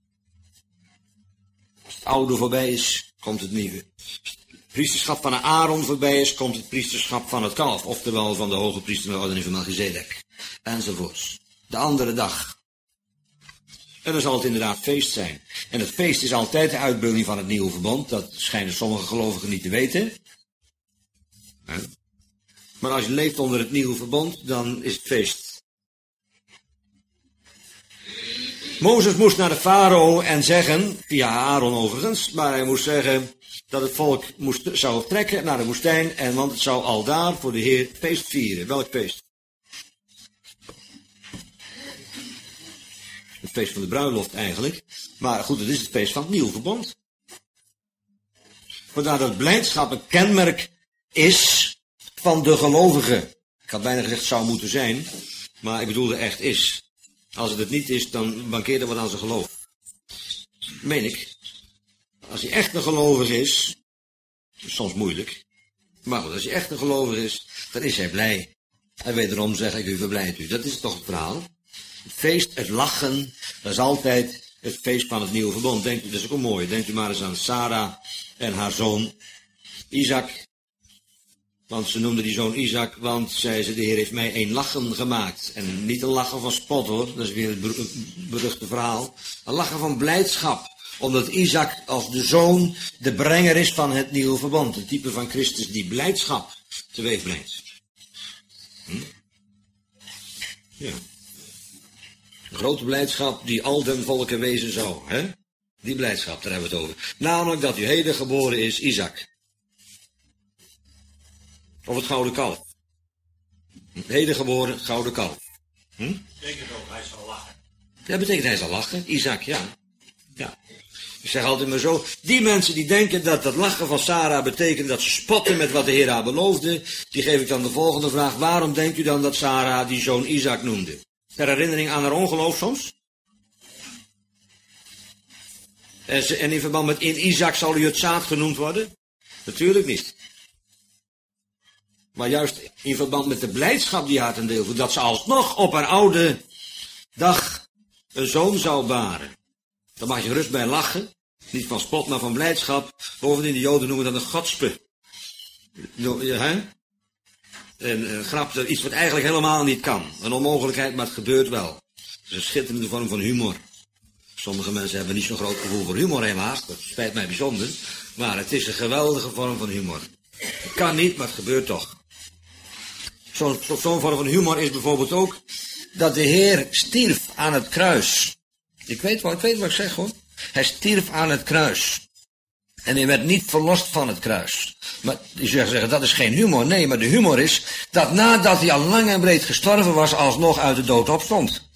Als het oude voorbij is, komt het nieuwe. Het priesterschap van Aaron voorbij is, komt het priesterschap van het kalf, oftewel van de hoge priester naar de ordening van Melchizedek, enzovoorts. De andere dag. En dan zal het inderdaad feest zijn. En het feest is altijd de uitbeelding van het nieuwe verbond, dat schijnen sommige gelovigen niet te weten. Maar als je leeft onder het nieuwe verbond, dan is het feest. Mozes moest naar de farao en zeggen, via Aaron overigens, maar hij moest zeggen dat het volk moest, zou trekken naar de woestijn, en want het zou al daar voor de Heer feest vieren. Welk feest? Het feest van de bruiloft eigenlijk. Maar goed, het is het feest van het nieuwe verbond. Vandaar dat blijdschap een kenmerk is van de gelovigen. Ik had bijna gezegd zou moeten zijn, maar ik bedoelde echt is. Als het het niet is, dan mankeert er wat aan zijn geloof. Meen ik. Als hij echt een gelovige is, is soms moeilijk, maar goed, als hij echt een gelovige is, dan is hij blij. En wederom zeg ik u, verblijdt u. Dat is toch het verhaal. Het feest, het lachen, dat is altijd het feest van het nieuwe verbond. Denkt u, dat is ook een mooie. Denkt u maar eens aan Sarah en haar zoon Isaac. Want ze noemde die zoon Isaac, want, zei ze, de Heer heeft mij een lachen gemaakt. En niet een lachen van spot hoor, dat is weer het beruchte verhaal. Een lachen van blijdschap. Omdat Isaac als de zoon de brenger is van het nieuwe verbond. Het type van Christus die blijdschap teweeg brengt. Hm? Ja. Een grote blijdschap die al den volken wezen zou. Hè? Die blijdschap, daar hebben we het over. Namelijk dat u heden geboren is, Isaac. Of het gouden kalf. Heden geboren gouden kalf. Hm? Betekent ook, hij zal lachen. Dat betekent hij zal lachen. Isaac, ja. Ja. Ik zeg altijd maar zo, die mensen die denken dat dat lachen van Sarah betekent dat ze spotten met wat de Heer haar beloofde, die geef ik dan de volgende vraag. Waarom denkt u dan dat Sarah die zoon Isaac noemde? Ter herinnering aan haar ongeloof soms? En, ze, en in verband met in Isaac zal u het zaad genoemd worden? Natuurlijk niet. Maar juist in verband met de blijdschap die haar ten deel voert, dat ze alsnog op haar oude dag een zoon zou baren. Daar mag je gerust bij lachen. Niet van spot, maar van blijdschap. Bovendien, de Joden noemen dat een godspe. Hè? Een, een grap, iets wat eigenlijk helemaal niet kan. Een onmogelijkheid, maar het gebeurt wel. Het is een schitterende vorm van humor. Sommige mensen hebben niet zo'n groot gevoel voor humor helaas. Dat spijt mij bijzonder. Maar het is een geweldige vorm van humor. Het kan niet, maar het gebeurt toch. Zo'n zo, zo'n vorm van humor is bijvoorbeeld ook dat de Heer stierf aan het kruis. Ik weet wat ik, weet wat ik zeg hoor. Hij stierf aan het kruis. En hij werd niet verlost van het kruis. Maar je zou zeggen, dat is geen humor. Nee, maar de humor is dat nadat hij al lang en breed gestorven was, alsnog uit de dood opstond.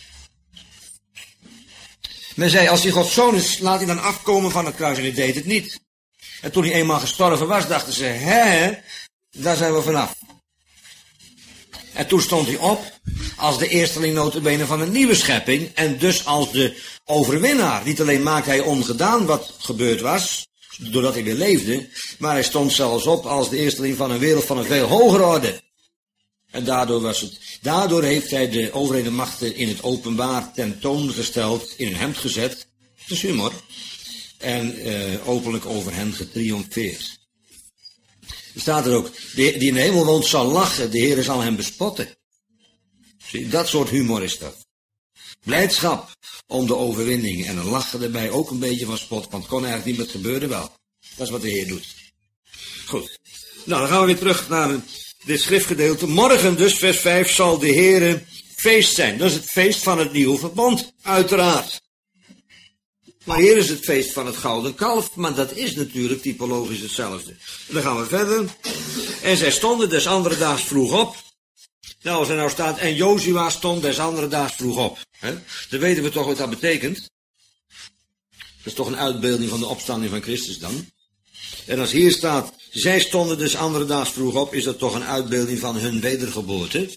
Men zei, als hij Gods zoon is, laat hij dan afkomen van het kruis. En hij deed het niet. En toen hij eenmaal gestorven was, dachten ze, hè, daar zijn we vanaf. En toen stond hij op als de eersteling nota bene van een nieuwe schepping. En dus als de overwinnaar. Niet alleen maakte hij ongedaan wat gebeurd was, doordat hij weer leefde. Maar hij stond zelfs op als de eersteling van een wereld van een veel hogere orde. En daardoor was het, daardoor heeft hij de overheden machten in het openbaar tentoongesteld, in een hemd gezet. Dat is humor. En uh, openlijk over hen getriomfeerd. Er staat er ook, die in de hemel woont zal lachen, de Heer zal hem bespotten. Zie, dat soort humor is dat. Blijdschap om de overwinning en een lachen erbij, ook een beetje van spot, want het kon eigenlijk niet, maar het gebeurde wel. Dat is wat de Heer doet. Goed. Nou, dan gaan we weer terug naar dit schriftgedeelte. Morgen dus, vers vijf, zal de Heere feest zijn. Dat is het feest van het nieuwe verbond, uiteraard. Maar hier is het feest van het gouden kalf, maar dat is natuurlijk typologisch hetzelfde. En dan gaan we verder. En zij stonden des andere daags vroeg op. Nou, als er nou staat, en Jozua stond des andere daags vroeg op. Hè? Dan weten we toch wat dat betekent. Dat is toch een uitbeelding van de opstanding van Christus dan. En als hier staat, zij stonden des andere daags vroeg op, is dat toch een uitbeelding van hun wedergeboorte.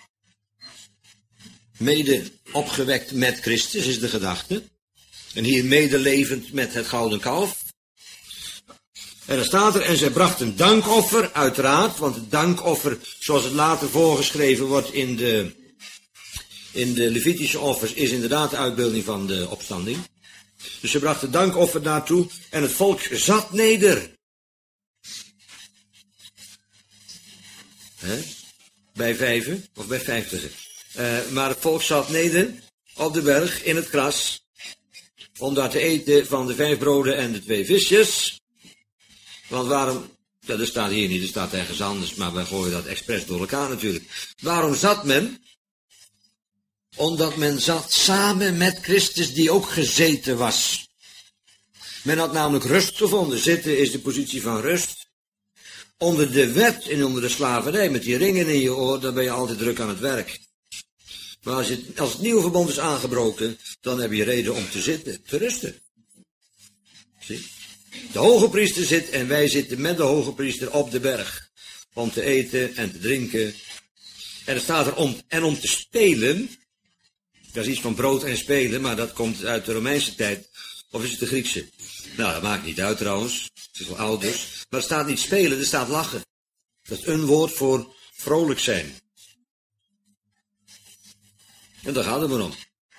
Mede opgewekt met Christus is de gedachte. En hier medelevend met het gouden kalf. En dan staat er, en zij brachten dankoffer, uiteraard, want het dankoffer, zoals het later voorgeschreven wordt in de, in de Levitische offers, is inderdaad de uitbeelding van de opstanding. Dus ze brachten dankoffer daartoe, en het volk zat neder. He? Bij vijven, of bij vijftigen. Uh, maar het volk zat neder, op de berg, in het gras, om daar te eten van de vijf broden en de twee visjes. Want waarom, ja, dat staat hier niet, dat staat ergens anders, maar wij gooien dat expres door elkaar natuurlijk. Waarom zat men? Omdat men zat samen met Christus die ook gezeten was. Men had namelijk rust gevonden. Zitten is de positie van rust. Onder de wet en onder de slavernij, met die ringen in je oor, dan ben je altijd druk aan het werk. Maar als, je, als het nieuwe verbond is aangebroken, dan heb je reden om te zitten, te rusten. Zie? De hoge priester zit en wij zitten met de hoge priester op de berg. Om te eten en te drinken. En er staat er om, en om te spelen. Dat is iets van brood en spelen, maar dat komt uit de Romeinse tijd. Of is het de Griekse? Nou, dat maakt niet uit trouwens. Het is wel oud dus. Maar er staat niet spelen, er staat lachen. Dat is een woord voor vrolijk zijn. En daar gaat het maar om.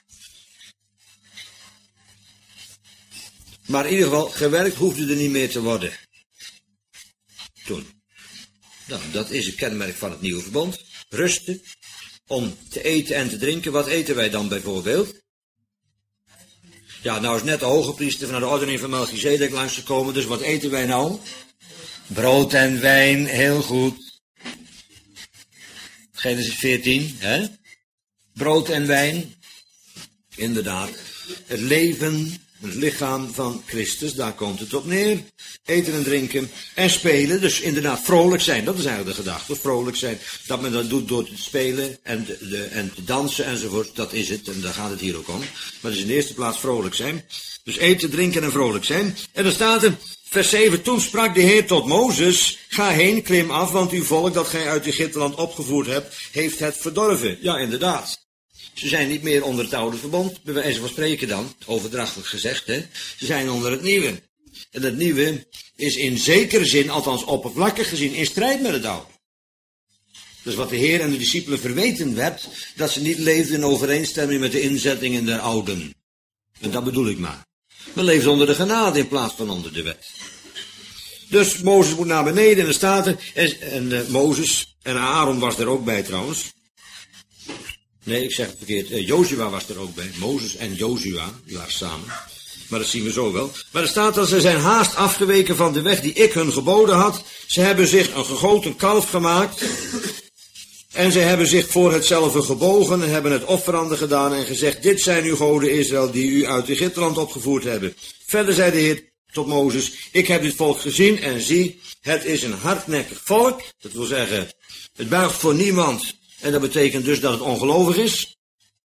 Maar in ieder geval, gewerkt hoefde er niet meer te worden. Toen. Nou, dat is het kenmerk van het nieuwe verbond. Rusten. Om te eten en te drinken. Wat eten wij dan bijvoorbeeld? Ja, nou is net de hoge priester van de ordening van Melchizedek langsgekomen. Dus wat eten wij nou? Brood en wijn, heel goed. Genesis veertien, hè? Brood en wijn. Inderdaad. Het leven Het lichaam van Christus, daar komt het op neer. Eten en drinken en spelen, dus inderdaad vrolijk zijn. Dat is eigenlijk de gedachte, vrolijk zijn. Dat men dat doet door te spelen en, de, de, en te dansen enzovoort, dat is het. En daar gaat het hier ook om. Maar het is in de eerste plaats vrolijk zijn. Dus eten, drinken en vrolijk zijn. En dan staat er, vers zeven, toen sprak de Heer tot Mozes, ga heen, klim af, want uw volk dat gij uit Egypteland opgevoerd hebt, heeft het verdorven. Ja, inderdaad. Ze zijn niet meer onder het oude verbond, bij wijze van spreken dan, overdrachtelijk gezegd, hè. Ze zijn onder het nieuwe. En het nieuwe is in zekere zin, althans oppervlakkig gezien, in strijd met het oude. Dus wat de Heer en de discipelen verweten werd, dat ze niet leefden in overeenstemming met de inzettingen der ouden. En dat bedoel ik maar. Men leeft onder de genade in plaats van onder de wet. Dus Mozes moet naar beneden en er staat er, en, en uh, Mozes, en Aaron was er ook bij trouwens. Nee, ik zeg het verkeerd. Uh, Jozua was er ook bij. Mozes en Jozua, die waren samen. Maar dat zien we zo wel. Maar er staat dat ze zijn haast afgeweken van de weg die ik hun geboden had. Ze hebben zich een gegoten kalf gemaakt. En ze hebben zich voor hetzelfde gebogen en hebben het offeranden gedaan en gezegd, dit zijn uw goden Israël die u uit Egypteland opgevoerd hebben. Verder zei de Heer tot Mozes, ik heb dit volk gezien en zie, het is een hardnekkig volk. Dat wil zeggen, het buigt voor niemand. En dat betekent dus dat het ongelovig is.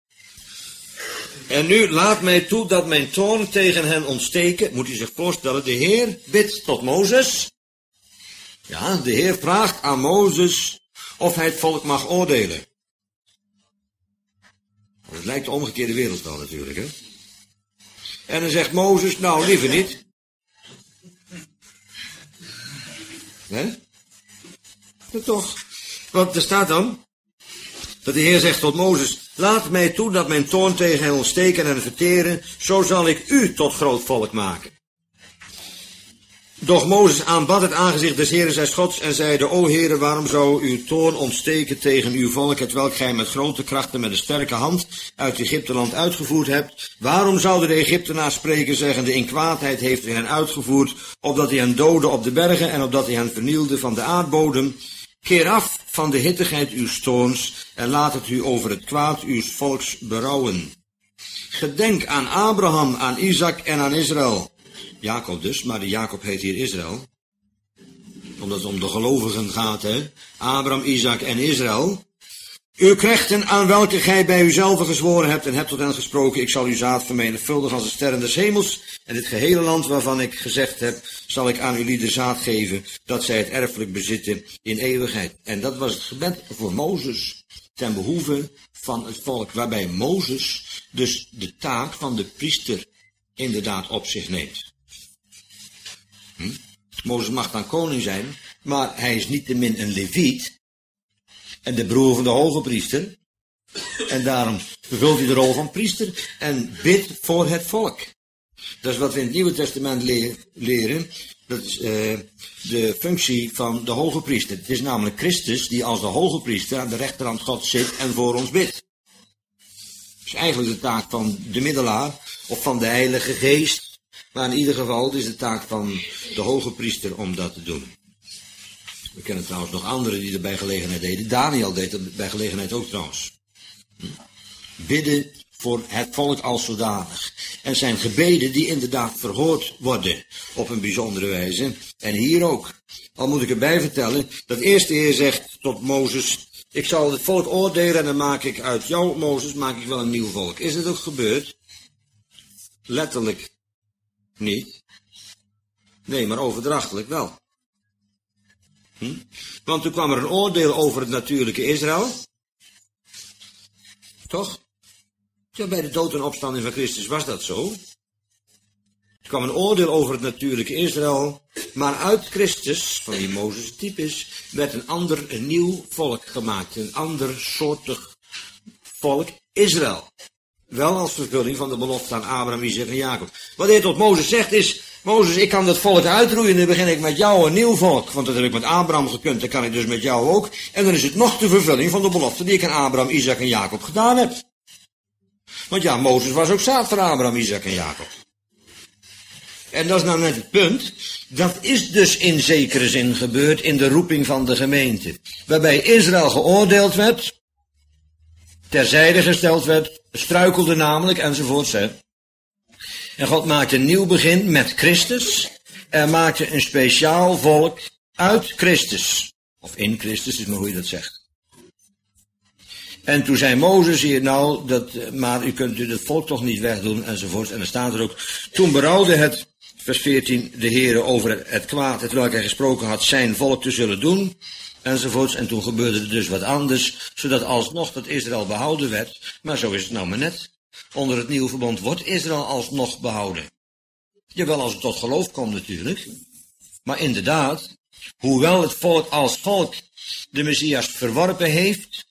En nu laat mij toe dat mijn toorn tegen hen ontsteken. Moet u zich voorstellen, de Heer bidt tot Mozes. Ja, de Heer vraagt aan Mozes of hij het volk mag oordelen. Het lijkt de omgekeerde wereld wel natuurlijk, hè. En dan zegt Mozes, nou liever niet. Hè? Dat toch. Want er staat dan, dat de Heer zegt tot Mozes, laat mij toe dat mijn toorn tegen hen ontsteken en verteren, zo zal ik u tot groot volk maken. Doch Mozes aanbad het aangezicht des Heeren zijns Gods en zeide, o Heere, waarom zou uw toorn ontsteken tegen uw volk, hetwelk gij met grote krachten met een sterke hand uit Egypteland uitgevoerd hebt? Waarom zouden de Egyptenaars spreken, zeggende, in kwaadheid heeft u hen uitgevoerd, opdat hij hen doodde op de bergen en opdat hij hen vernielde van de aardbodem? Keer af van de hittigheid uw toorns en laat het u over het kwaad uws volks berouwen. Gedenk aan Abraham, aan Isaac en aan Israël. Jacob dus, maar de Jacob heet hier Israël. Omdat het om de gelovigen gaat, hè. Abraham, Isaac en Israël. Uw krechten aan welke gij bij uzelf gezworen hebt en hebt tot hen gesproken, ik zal uw zaad vermenigvuldigen als de sterren des hemels, en dit gehele land waarvan ik gezegd heb, zal ik aan uw lieden zaad geven, dat zij het erfelijk bezitten in eeuwigheid. En dat was het gebed voor Mozes, ten behoeve van het volk, waarbij Mozes dus de taak van de priester inderdaad op zich neemt. Hm? Mozes mag dan koning zijn, maar hij is niettemin een leviet en de broer van de hoge priester. En daarom vervult hij de rol van priester en bidt voor het volk. Dat is wat we in het Nieuwe Testament le leren. Dat is uh, de functie van de hoge priester. Het is namelijk Christus die als de hoge priester aan de rechterhand Gods zit en voor ons bidt. Het is eigenlijk de taak van de middelaar of van de Heilige Geest. Maar in ieder geval het is de taak van de hoge priester om dat te doen. We kennen trouwens nog anderen die er bij gelegenheid deden. Daniel deed dat bij gelegenheid ook trouwens. Bidden voor het volk als zodanig. En zijn gebeden die inderdaad verhoord worden op een bijzondere wijze. En hier ook. Al moet ik erbij vertellen dat eerst de Heer zegt tot Mozes, ik zal het volk oordelen en dan maak ik uit jou, Mozes, maak ik wel een nieuw volk. Is het ook gebeurd? Letterlijk niet. Nee, maar overdrachtelijk wel. Hm? Want toen kwam er een oordeel over het natuurlijke Israël. Toch? Ja, bij de dood en opstanding van Christus was dat zo. Er kwam een oordeel over het natuurlijke Israël. Maar uit Christus, van wie Mozes het type is, werd een ander, een nieuw volk gemaakt. Een ander soortig volk, Israël. Wel als vervulling van de belofte aan Abraham, Isaac en Jacob. Wat hij tot Mozes zegt is, Mozes, ik kan dat volk uitroeien, dan begin ik met jou een nieuw volk. Want dat heb ik met Abraham gekund, dan kan ik dus met jou ook. En dan is het nog de vervulling van de belofte die ik aan Abraham, Isaac en Jacob gedaan heb. Want ja, Mozes was ook zaad voor Abraham, Isaac en Jacob. En dat is nou net het punt. Dat is dus in zekere zin gebeurd in de roeping van de gemeente. Waarbij Israël geoordeeld werd, terzijde gesteld werd, struikelde namelijk enzovoorts. Hè. En God maakte een nieuw begin met Christus. En maakte een speciaal volk uit Christus. Of in Christus, is maar hoe je dat zegt. En toen zei Mozes hier, nou, dat, maar u kunt u het volk toch niet wegdoen, enzovoort. En dan staat er ook, toen berouwde het, vers veertien, de Heere over het kwaad, het welk hij gesproken had, zijn volk te zullen doen, enzovoorts. En toen gebeurde er dus wat anders, zodat alsnog dat Israël behouden werd. Maar zo is het nou maar net. Onder het nieuwe verbond wordt Israël alsnog behouden. Jawel, als het tot geloof komt natuurlijk. Maar inderdaad, hoewel het volk als volk de Messias verworpen heeft,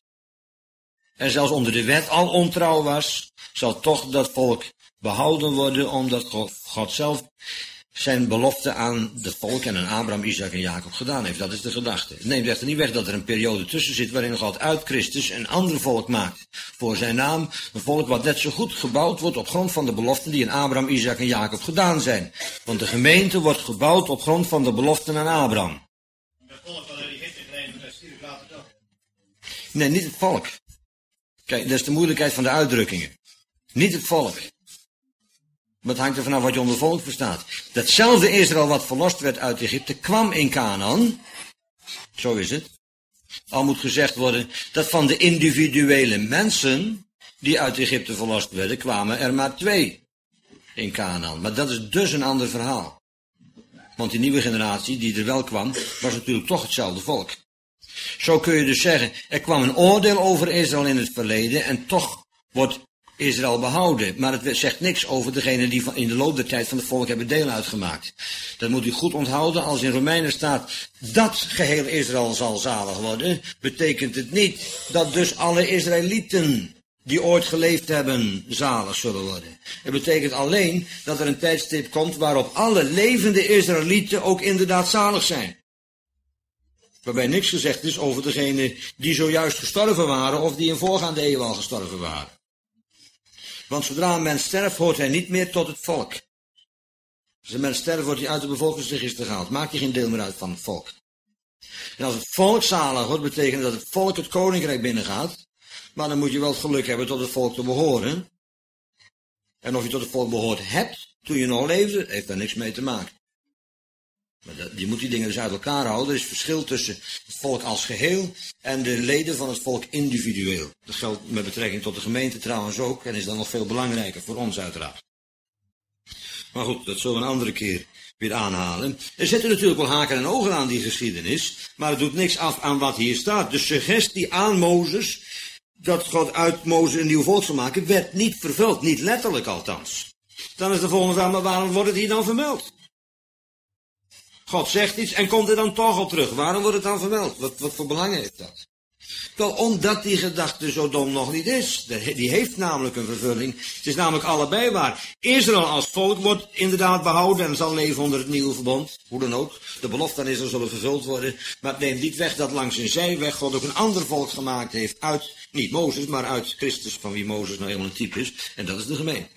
en zelfs onder de wet al ontrouw was, zal toch dat volk behouden worden, omdat God, God zelf zijn belofte aan het volk en aan Abraham, Isaac en Jacob gedaan heeft. Dat is de gedachte. Het neemt echter niet weg dat er een periode tussen zit waarin God uit Christus een ander volk maakt. Voor zijn naam, een volk wat net zo goed gebouwd wordt op grond van de beloften die aan Abraham, Isaac en Jacob gedaan zijn. Want de gemeente wordt gebouwd op grond van de beloften aan Abraham. Het volk van Egypte geleverd, dat stuurt later toch? Nee, niet het volk. Kijk, dat is de moeilijkheid van de uitdrukkingen. Niet het volk. Maar het hangt er vanaf wat je onder volk verstaat. Datzelfde Israël wat verlost werd uit Egypte kwam in Canaan. Zo is het. Al moet gezegd worden dat van de individuele mensen die uit Egypte verlost werden, kwamen er maar twee in Canaan. Maar dat is dus een ander verhaal. Want die nieuwe generatie die er wel kwam, was natuurlijk toch hetzelfde volk. Zo kun je dus zeggen, er kwam een oordeel over Israël in het verleden en toch wordt Israël behouden. Maar het zegt niks over degenen die in de loop der tijd van het volk hebben deel uitgemaakt. Dat moet u goed onthouden. Als in Romeinen staat dat geheel Israël zal zalig worden, betekent het niet dat dus alle Israëlieten die ooit geleefd hebben zalig zullen worden. Het betekent alleen dat er een tijdstip komt waarop alle levende Israëlieten ook inderdaad zalig zijn. Waarbij niks gezegd is over degenen die zojuist gestorven waren of die in voorgaande eeuwen al gestorven waren. Want zodra een mens sterft, hoort hij niet meer tot het volk. Als een mens sterft, wordt hij uit de bevolkingsregister gehaald. Maakt hij geen deel meer uit van het volk. En als het volk zalig wordt, betekent dat het volk het koninkrijk binnengaat. Maar dan moet je wel het geluk hebben tot het volk te behoren. En of je tot het volk behoord hebt, toen je nog leefde, heeft daar niks mee te maken. Maar dat, je moet die dingen dus uit elkaar houden. Er is verschil tussen het volk als geheel en de leden van het volk individueel. Dat geldt met betrekking tot de gemeente trouwens ook en is dan nog veel belangrijker voor ons uiteraard. Maar goed, dat zullen we een andere keer weer aanhalen. Er zitten natuurlijk wel haken en ogen aan die geschiedenis, maar het doet niks af aan wat hier staat. De suggestie aan Mozes, dat God uit Mozes een nieuw volk zal maken, werd niet vervuld, niet letterlijk althans. Dan is de volgende vraag, maar waarom wordt het hier dan vermeld? God zegt iets en komt er dan toch op terug. Waarom wordt het dan vermeld? Wat, wat voor belang heeft dat? Wel, omdat die gedachte zo dom nog niet is. Die heeft namelijk een vervulling. Het is namelijk allebei waar. Israël als volk wordt inderdaad behouden en zal leven onder het nieuwe verbond. Hoe dan ook. De beloften aan Israël zullen vervuld worden. Maar het neemt niet weg dat langs een zijweg God ook een ander volk gemaakt heeft. Uit, niet Mozes, maar uit Christus, van wie Mozes nou helemaal een type is. En dat is de gemeente.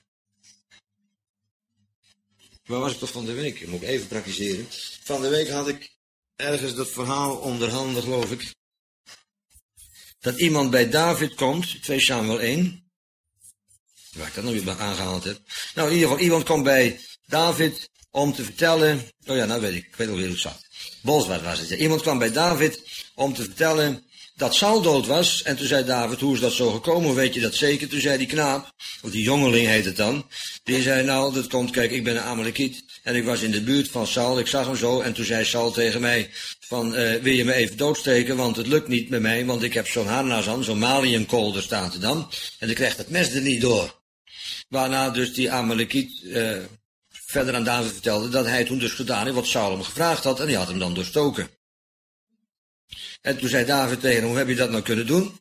Waar was ik toch van de week? Dat moet ik even praktiseren. Van de week had ik ergens dat verhaal onder handen, geloof ik. Dat iemand bij David komt, twee Samuel één. Waar ik dat nog weer aangehaald heb. Nou, in ieder geval, iemand komt bij David om te vertellen. Oh ja, nou weet ik, ik weet alweer hoe het zat. Bolsward was het. Ja. Iemand kwam bij David om te vertellen dat Saul dood was. En toen zei David, hoe is dat zo gekomen? Hoe weet je dat zeker? Toen zei die knaap, of die jongeling heet het dan. Die zei, nou, dat komt, kijk, ik ben een Amalekiet. En ik was in de buurt van Saul, ik zag hem zo. En toen zei Saul tegen mij, van, uh, wil je me even doodsteken? Want het lukt niet met mij, want ik heb zo'n harnas aan, zo'n maliënkolder staat er dan. En ik krijg dat mes er niet door. Waarna dus die Amalekiet uh, verder aan David vertelde dat hij toen dus gedaan heeft wat Saul hem gevraagd had. En die had hem dan doorstoken. En toen zei David tegen hem, hoe heb je dat nou kunnen doen?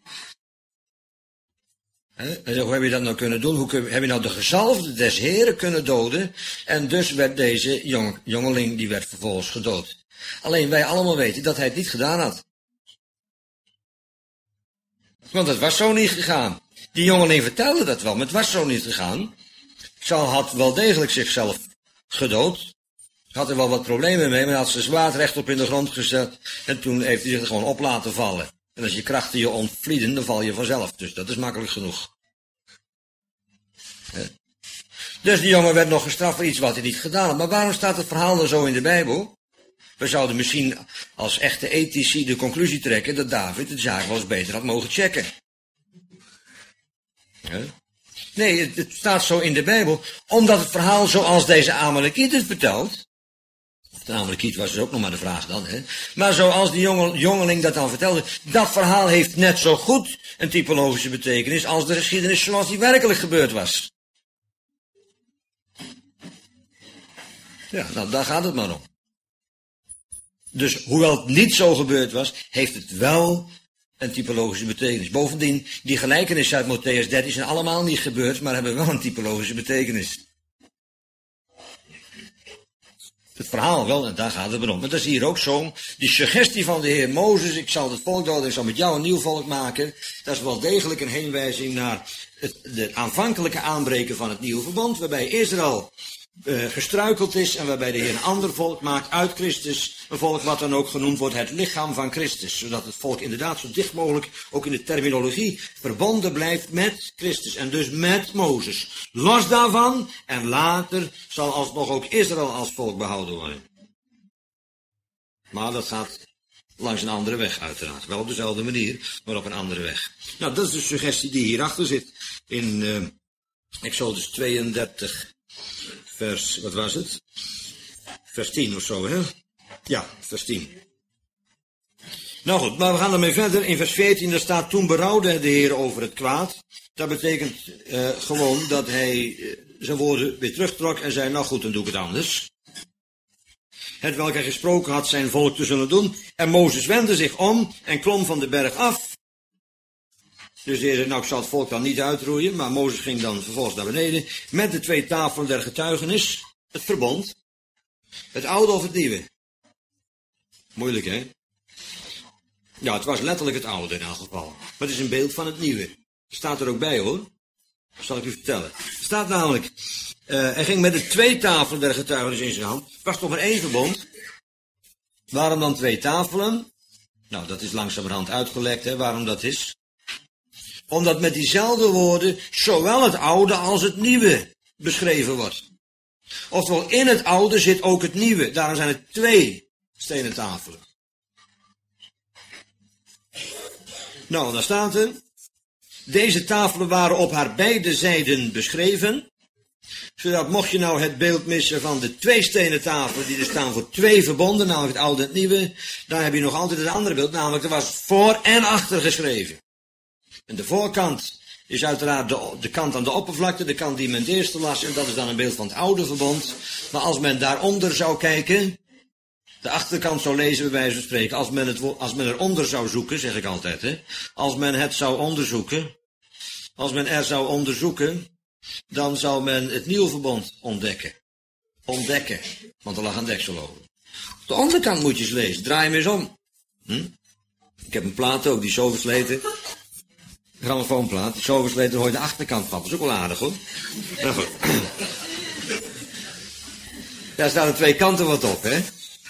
He? Hij zei, hoe heb je dat nou kunnen doen? Hoe kun, heb je nou de gezalfde des Heren kunnen doden? En dus werd deze jong, jongeling, die werd vervolgens gedood. Alleen wij allemaal weten dat hij het niet gedaan had. Want het was zo niet gegaan. Die jongeling vertelde dat wel, maar het was zo niet gegaan. Saul had wel degelijk zichzelf gedood. Had er wel wat problemen mee, maar had zijn zwaard rechtop in de grond gezet. En toen heeft hij zich er gewoon op laten vallen. En als je krachten je ontvlieden, dan val je vanzelf. Dus dat is makkelijk genoeg. Dus die jongen werd nog gestraft voor iets wat hij niet gedaan had. Maar waarom staat het verhaal dan zo in de Bijbel? We zouden misschien als echte ethici de conclusie trekken dat David de zaak wel eens beter had mogen checken. Huh? Nee, het, het staat zo in de Bijbel, omdat het verhaal zoals deze Amalekiet het vertelt. Of de Amalekiet was dus ook nog maar de vraag dan, hè. Maar zoals die jonge, jongeling dat dan vertelde, dat verhaal heeft net zo goed een typologische betekenis als de geschiedenis zoals die werkelijk gebeurd was. Ja, nou, daar gaat het maar om. Dus, hoewel het niet zo gebeurd was, heeft het wel een typologische betekenis. Bovendien, die gelijkenissen uit Mattheüs dertien zijn allemaal niet gebeurd, maar hebben wel een typologische betekenis. Het verhaal wel, en daar gaat het om. Maar dat is hier ook zo. Die suggestie van de Heer Mozes, ik zal het volk doden, ik zal met jou een nieuw volk maken. Dat is wel degelijk een heenwijzing naar het de aanvankelijke aanbreken van het nieuwe verbond, waarbij Israël Uh, gestruikeld is en waarbij de Heer een ander volk maakt uit Christus, een volk wat dan ook genoemd wordt het lichaam van Christus, zodat het volk inderdaad zo dicht mogelijk, ook in de terminologie, verbonden blijft met Christus en dus met Mozes. Los daarvan en later zal alsnog ook Israël als volk behouden worden. Maar dat gaat langs een andere weg uiteraard, wel op dezelfde manier, maar op een andere weg. Nou, dat is de suggestie die hierachter zit in uh, Exodus tweeëndertig. Vers, wat was het? Vers tien of zo, hè? Ja, vers tien. Nou goed, maar we gaan ermee verder. In vers veertien, daar staat, toen berouwde de Heer over het kwaad. Dat betekent uh, gewoon dat hij uh, zijn woorden weer terugtrok en zei, nou goed, dan doe ik het anders. Het welk hij gesproken had zijn volk te zullen doen. En Mozes wendde zich om en klom van de berg af. Dus de Heer zei, nou ik zal het volk dan niet uitroeien, maar Mozes ging dan vervolgens naar beneden, met de twee tafelen der getuigenis, het verbond, het oude of het nieuwe. Moeilijk, hè? Ja, het was letterlijk het oude in elk geval, maar het is een beeld van het nieuwe. Dat staat er ook bij, hoor. Dat zal ik u vertellen. Er staat namelijk, uh, hij ging met de twee tafelen der getuigenis in zijn hand, het was toch maar één verbond. Waarom dan twee tafelen? Nou, dat is langzamerhand uitgelekt, hè, waarom dat is. Omdat met diezelfde woorden zowel het oude als het nieuwe beschreven wordt. Oftewel, in het oude zit ook het nieuwe. Daarom zijn het twee stenen tafelen. Nou, daar staat er. Deze tafelen waren op haar beide zijden beschreven. Zodat mocht je nou het beeld missen van de twee stenen tafelen die er staan voor twee verbonden, namelijk het oude en het nieuwe, dan heb je nog altijd het andere beeld, namelijk er was voor en achter geschreven. En de voorkant is uiteraard de, de kant aan de oppervlakte, de kant die men het eerste las, en dat is dan een beeld van het oude verbond. Maar als men daaronder zou kijken, de achterkant zou lezen, bij wijze van spreken, als men, het, als men eronder zou zoeken, zeg ik altijd, hè, als men het zou onderzoeken, als men er zou onderzoeken, dan zou men het nieuwe verbond ontdekken. Ontdekken, want er lag een deksel over. Op de onderkant moet je eens lezen, draai hem eens om. Hm? Ik heb een plaat ook, die is zo versleten. Een grammofoonplaat, zo versleten, hoor je de achterkant van. Dat is ook wel aardig, hoor. Nou goed. Daar staan er twee kanten wat op, hè.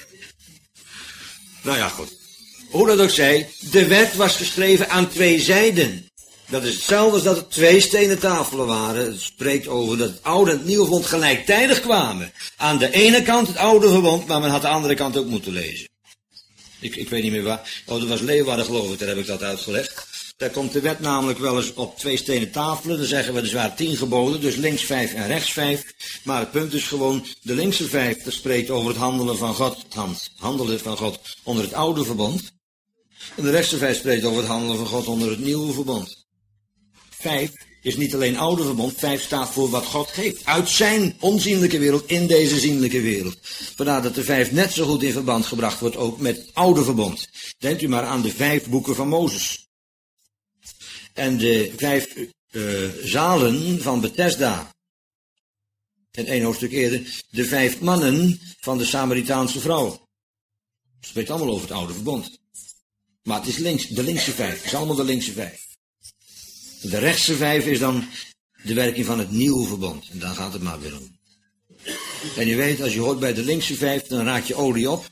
Nou ja, goed. Hoe dat ook zij, de wet was geschreven aan twee zijden. Dat is hetzelfde als dat er twee stenen tafelen waren. Het spreekt over dat het oude en het nieuwe verbond gelijktijdig kwamen. Aan de ene kant het oude verbond, maar men had de andere kant ook moeten lezen. Ik, ik weet niet meer waar. Oh, dat was Leeuwarden, geloof ik, daar heb ik dat uitgelegd. Daar komt de wet namelijk wel eens op twee stenen tafelen. Dan zeggen we, er waren tien geboden, dus links vijf en rechts vijf. Maar het punt is gewoon, de linkse vijf, dat spreekt over het handelen van God, het handelen van God onder het oude verbond. En de rechtse vijf spreekt over het handelen van God onder het nieuwe verbond. Vijf is niet alleen oude verbond, vijf staat voor wat God geeft. Uit zijn onzienlijke wereld in deze zienlijke wereld. Vandaar dat de vijf net zo goed in verband gebracht wordt ook met het oude verbond. Denkt u maar aan de vijf boeken van Mozes. En de vijf uh, zalen van Bethesda. En één hoofdstuk eerder, de vijf mannen van de Samaritaanse vrouw. Het spreekt allemaal over het oude verbond. Maar het is links, de linkse vijf, het is allemaal de linkse vijf. De rechtse vijf is dan de werking van het nieuwe verbond. En daar gaat het maar weer om. En je weet, als je hoort bij de linkse vijf, dan raak je olie op.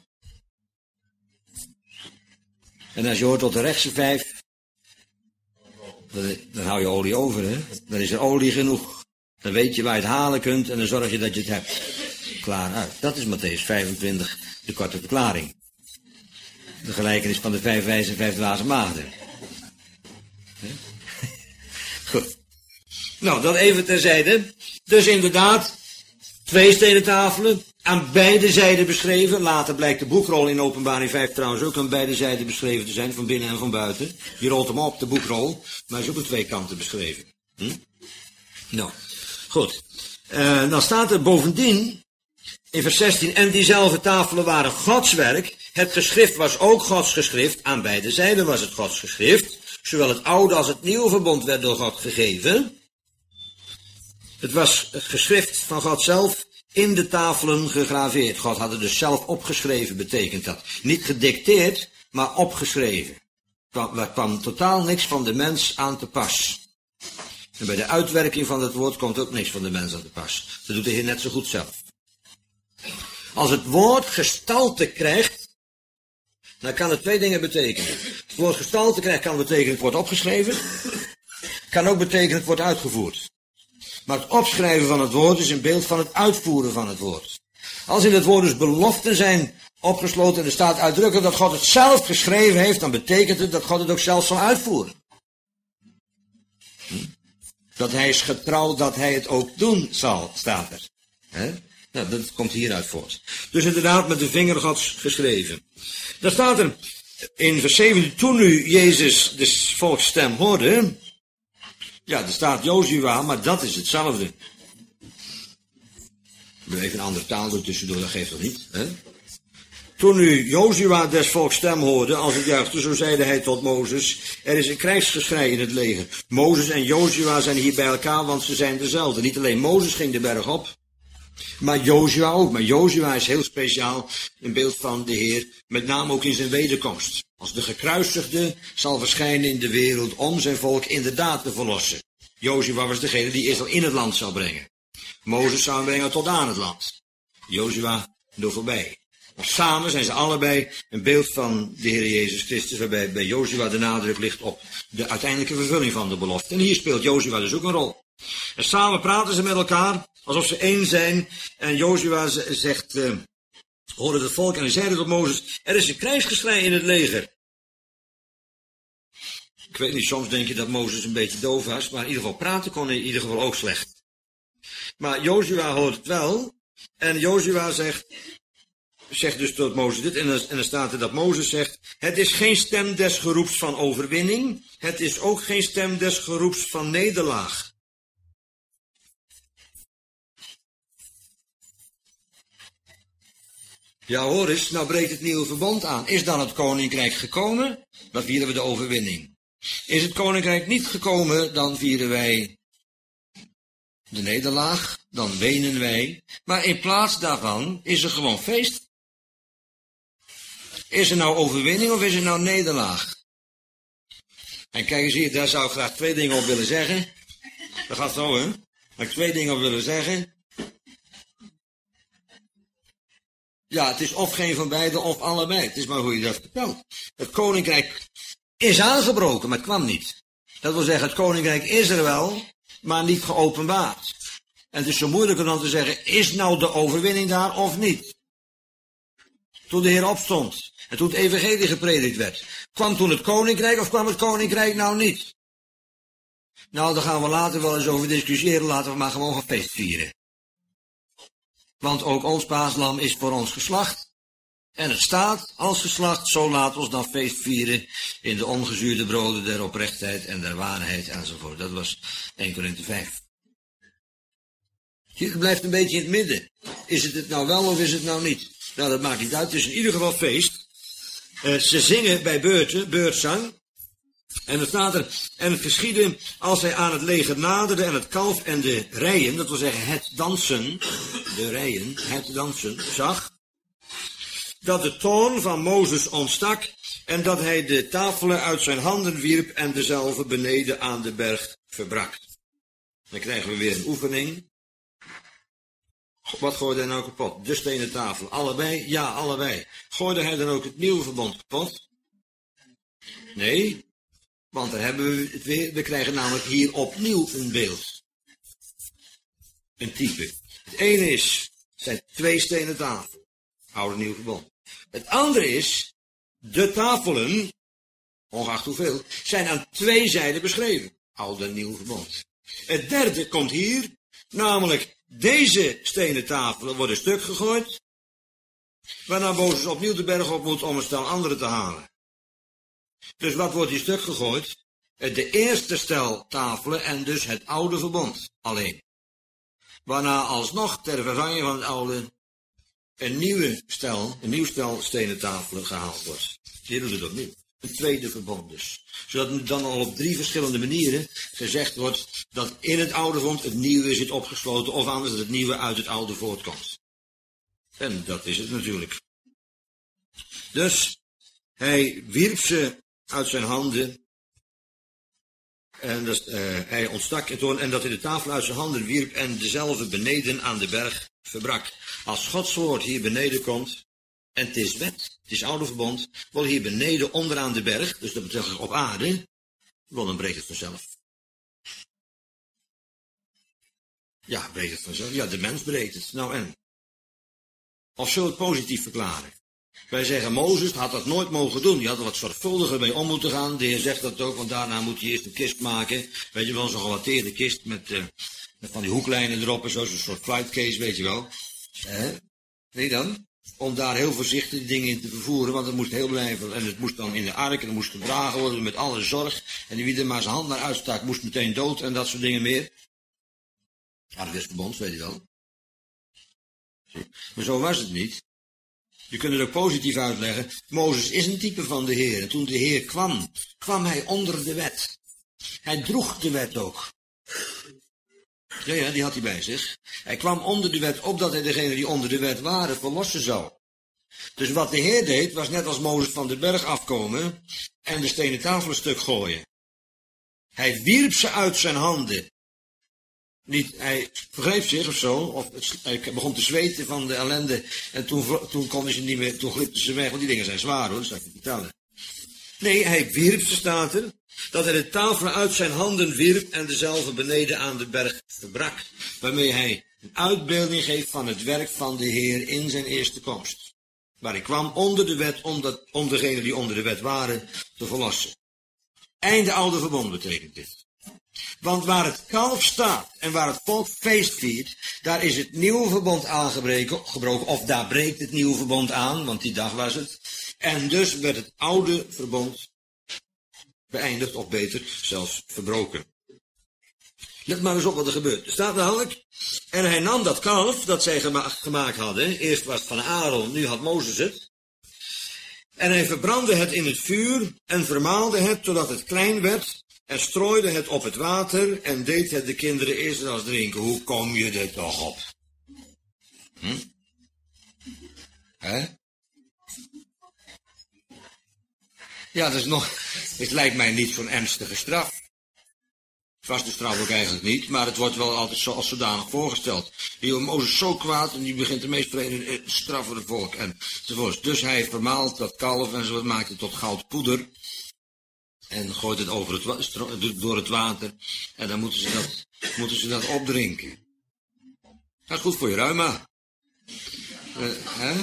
En als je hoort tot de rechtse vijf, dan, dan hou je olie over, hè. Dan is er olie genoeg. Dan weet je waar je het halen kunt en dan zorg je dat je het hebt. Klaar uit. Dat is Mattheüs vijfentwintig, de korte verklaring. De gelijkenis van de vijf wijze en vijf dwaze maagden. Goed. Nou, dat even terzijde. Dus inderdaad, twee stenen tafelen, aan beide zijden beschreven. Later blijkt de boekrol in Openbaring vijf trouwens ook aan beide zijden beschreven te zijn, van binnen en van buiten. Je rolt hem op, de boekrol, maar hij is ook aan twee kanten beschreven. Hm? Nou, goed. Uh, dan staat er bovendien, in vers zestien, en diezelfde tafelen waren Gods werk. Het geschrift was ook Gods geschrift, aan beide zijden was het Gods geschrift. Zowel het oude als het nieuwe verbond werd door God gegeven. Het was het geschrift van God zelf in de tafelen gegraveerd. God had het dus zelf opgeschreven, betekent dat. Niet gedicteerd, maar opgeschreven. Er kwam totaal niks van de mens aan te pas. En bij de uitwerking van het woord komt ook niks van de mens aan te pas. Dat doet de Heer net zo goed zelf. Als het woord gestalte krijgt, dan kan het twee dingen betekenen. Het woord gestalte krijgt kan betekenen het wordt opgeschreven. Kan ook betekenen het wordt uitgevoerd. Maar het opschrijven van het woord is een beeld van het uitvoeren van het woord. Als in het woord dus beloften zijn opgesloten en er staat uitdrukkelijk dat God het zelf geschreven heeft, dan betekent het dat God het ook zelf zal uitvoeren. Hm? Dat hij is getrouw dat hij het ook doen zal, staat er. He? Nou, dat komt hieruit voort. Dus inderdaad met de vinger Gods geschreven. Dan staat er in vers zeventien, toen nu Jezus de volksstem hoorde. Ja, er staat Jozua, maar dat is hetzelfde. Ik doe even een andere taal er tussendoor, dat geeft toch niet, hè? Toen nu Jozua des volks stem hoorde, als het juichte, zo zeide hij tot Mozes, er is een krijgsgeschrei in het leger. Mozes en Jozua zijn hier bij elkaar, want ze zijn dezelfde. Niet alleen Mozes ging de berg op, maar Jozua ook. Maar Jozua is heel speciaal een beeld van de Heer, met name ook in zijn wederkomst. Als de gekruisigde zal verschijnen in de wereld om zijn volk inderdaad te verlossen. Jozua was degene die Israël in het land zou brengen. Mozes zou hem brengen tot aan het land. Jozua door voorbij. Maar samen zijn ze allebei een beeld van de Heer Jezus Christus, waarbij bij Jozua de nadruk ligt op de uiteindelijke vervulling van de belofte. En hier speelt Jozua dus ook een rol. En samen praten ze met elkaar, alsof ze één zijn. En Jozua zegt, uh, hoorde het volk en hij zeide tot Mozes, er is een krijgsgeschrei in het leger. Ik weet niet, soms denk je dat Mozes een beetje doof was, maar in ieder geval praten kon hij in ieder geval ook slecht. Maar Jozua hoort het wel, en Jozua zegt, zegt dus tot Mozes dit, en dan, en dan staat er dat Mozes zegt, het is geen stem des geroeps van overwinning, het is ook geen stem des geroeps van nederlaag. Ja hoor eens, nou breekt het nieuwe verbond aan. Is dan het koninkrijk gekomen? Dan vieren we de overwinning. Is het koninkrijk niet gekomen, dan vieren wij de nederlaag, dan wenen wij. Maar in plaats daarvan is er gewoon feest. Is er nou overwinning of is er nou nederlaag? En kijk eens hier, daar zou ik graag twee dingen op willen zeggen. Dat gaat zo, hè? Daar ik twee dingen op willen zeggen. Ja, het is of geen van beide of allebei. Het is maar hoe je dat vertelt. Het koninkrijk is aangebroken, maar het kwam niet. Dat wil zeggen, het koninkrijk is er wel, maar niet geopenbaard. En het is zo moeilijk dan te zeggen, is nou de overwinning daar of niet? Toen de Heer opstond en toen het evangelie gepredikt werd, kwam toen het koninkrijk of kwam het koninkrijk nou niet? Nou, daar gaan we later wel eens over discussiëren, laten we maar gewoon een feest vieren. Want ook ons paaslam is voor ons geslacht. En het staat als geslacht, zo laat ons dan feest vieren in de ongezuurde broden der oprechtheid en der waarheid enzovoort. Dat was Eerste Korinthe vijf. Hier blijft een beetje in het midden. Is het het nou wel of is het nou niet? Nou, dat maakt niet uit. Het is in ieder geval feest. Uh, ze zingen bij beurten, beurtzang. En er staat er, en het geschiedde als hij aan het leger naderde en het kalf en de rijen, dat wil zeggen het dansen, de rijen, het dansen, zag, dat de toorn van Mozes ontstak en dat hij de tafelen uit zijn handen wierp en dezelve beneden aan de berg verbrak. Dan krijgen we weer een oefening. Wat gooide hij nou kapot? De stenen tafel. Allebei? Ja, allebei. Gooide hij dan ook het nieuwe verbond kapot? Nee. Want dan hebben we het weer, we krijgen namelijk hier opnieuw een beeld. een type. Het ene is, zijn twee stenen tafelen. Oude Nieuw Verbond. Het andere is, de tafelen, ongeacht hoeveel, zijn aan twee zijden beschreven. Oude en Nieuw Verbond. Het derde komt hier, namelijk deze stenen tafelen worden stuk gegooid, waarna Mozes opnieuw de berg op moet om een stel andere te halen. Dus wat wordt hier stuk gegooid? De eerste stel tafelen en dus het oude verbond alleen. Waarna alsnog ter vervanging van het oude een nieuwe stel, een nieuw stel stenen tafelen gehaald wordt. Hier doet het opnieuw. Een tweede verbond dus. Zodat dan al op drie verschillende manieren gezegd wordt dat in het oude verbond het nieuwe zit opgesloten, of anders dat het nieuwe uit het oude voortkomt. En dat is het natuurlijk. Dus hij wierp ze uit zijn handen. En dat, uh, hij ontstak het en dat hij de tafel uit zijn handen wierp en dezelfde beneden aan de berg verbrak. Als Gods woord hier beneden komt, en het is wet, het is oude verbond, wel hier beneden onderaan de berg, dus dat betekent op aarde, wel dan breekt het vanzelf. Ja, breekt het vanzelf. Ja, de mens breekt het. Nou en? Of zullen we het positief verklaren? Wij zeggen, Mozes had dat nooit mogen doen. Die had er wat zorgvuldiger mee om moeten gaan. De Heer zegt dat ook, want daarna moet je eerst een kist maken. Weet je wel, zo'n gewatteerde kist met, uh, met van die hoeklijnen erop en zo, zo'n soort flight case, weet je wel. Eh? Nee dan? Om daar heel voorzichtig die dingen in te vervoeren, want het moest heel blijven. En het moest dan in de ark en het moest gedragen worden met alle zorg. En wie er maar zijn hand naar uitstak, moest meteen dood en dat soort dingen meer. Ja, dat is verbond, weet je wel. Maar zo was het niet. Je kunt het ook positief uitleggen. Mozes is een type van de Heer. En toen de Heer kwam, kwam hij onder de wet. Hij droeg de wet ook. Ja, ja, die had hij bij zich. Hij kwam onder de wet, opdat hij degenen die onder de wet waren verlossen zou. Dus wat de Heer deed, was net als Mozes van de berg afkomen en de stenen tafel een stuk gooien. Hij wierp ze uit zijn handen. Niet, hij vergreep zich of zo, of het, hij begon te zweten van de ellende en toen, toen konden ze niet meer, toen glipten ze weg, want die dingen zijn zwaar hoor, dat zou ik je vertellen. Nee, hij wierp ze, staat er, dat hij de tafelen uit zijn handen wierp en dezelfde beneden aan de berg verbrak, waarmee hij een uitbeelding geeft van het werk van de Heer in zijn eerste komst. Waar hij kwam onder de wet, om, dat, om degenen die onder de wet waren, te verlossen. Einde oude verbond betekent dit. Want waar het kalf staat en waar het volk feest viert, daar is het nieuwe verbond aangebroken, of daar breekt het nieuwe verbond aan, want die dag was het. En dus werd het oude verbond beëindigd, of beter, zelfs verbroken. Let maar eens op wat er gebeurt. Er staat namelijk, en hij nam dat kalf dat zij gema gemaakt hadden, eerst was het van Aaron, nu had Mozes het, en hij verbrandde het in het vuur en vermaalde het totdat het klein werd, en strooide het op het water en deed het de kinderen Israëls drinken. Hoe kom je er toch op? Hm? Hè? Ja, dat is nog, het lijkt mij niet zo'n ernstige straf. Het was de straf ook eigenlijk niet, maar het wordt wel altijd zo, als zodanig voorgesteld. Die Mozes zo kwaad en die begint de meest vreemde straf voor het volk enzovoorts. Dus hij vermaalt dat kalf en zo maakt het tot goudpoeder. En gooit het over het, door het water. En dan moeten ze dat, moeten ze dat opdrinken. Dat is goed voor je reuma. Uh, hè?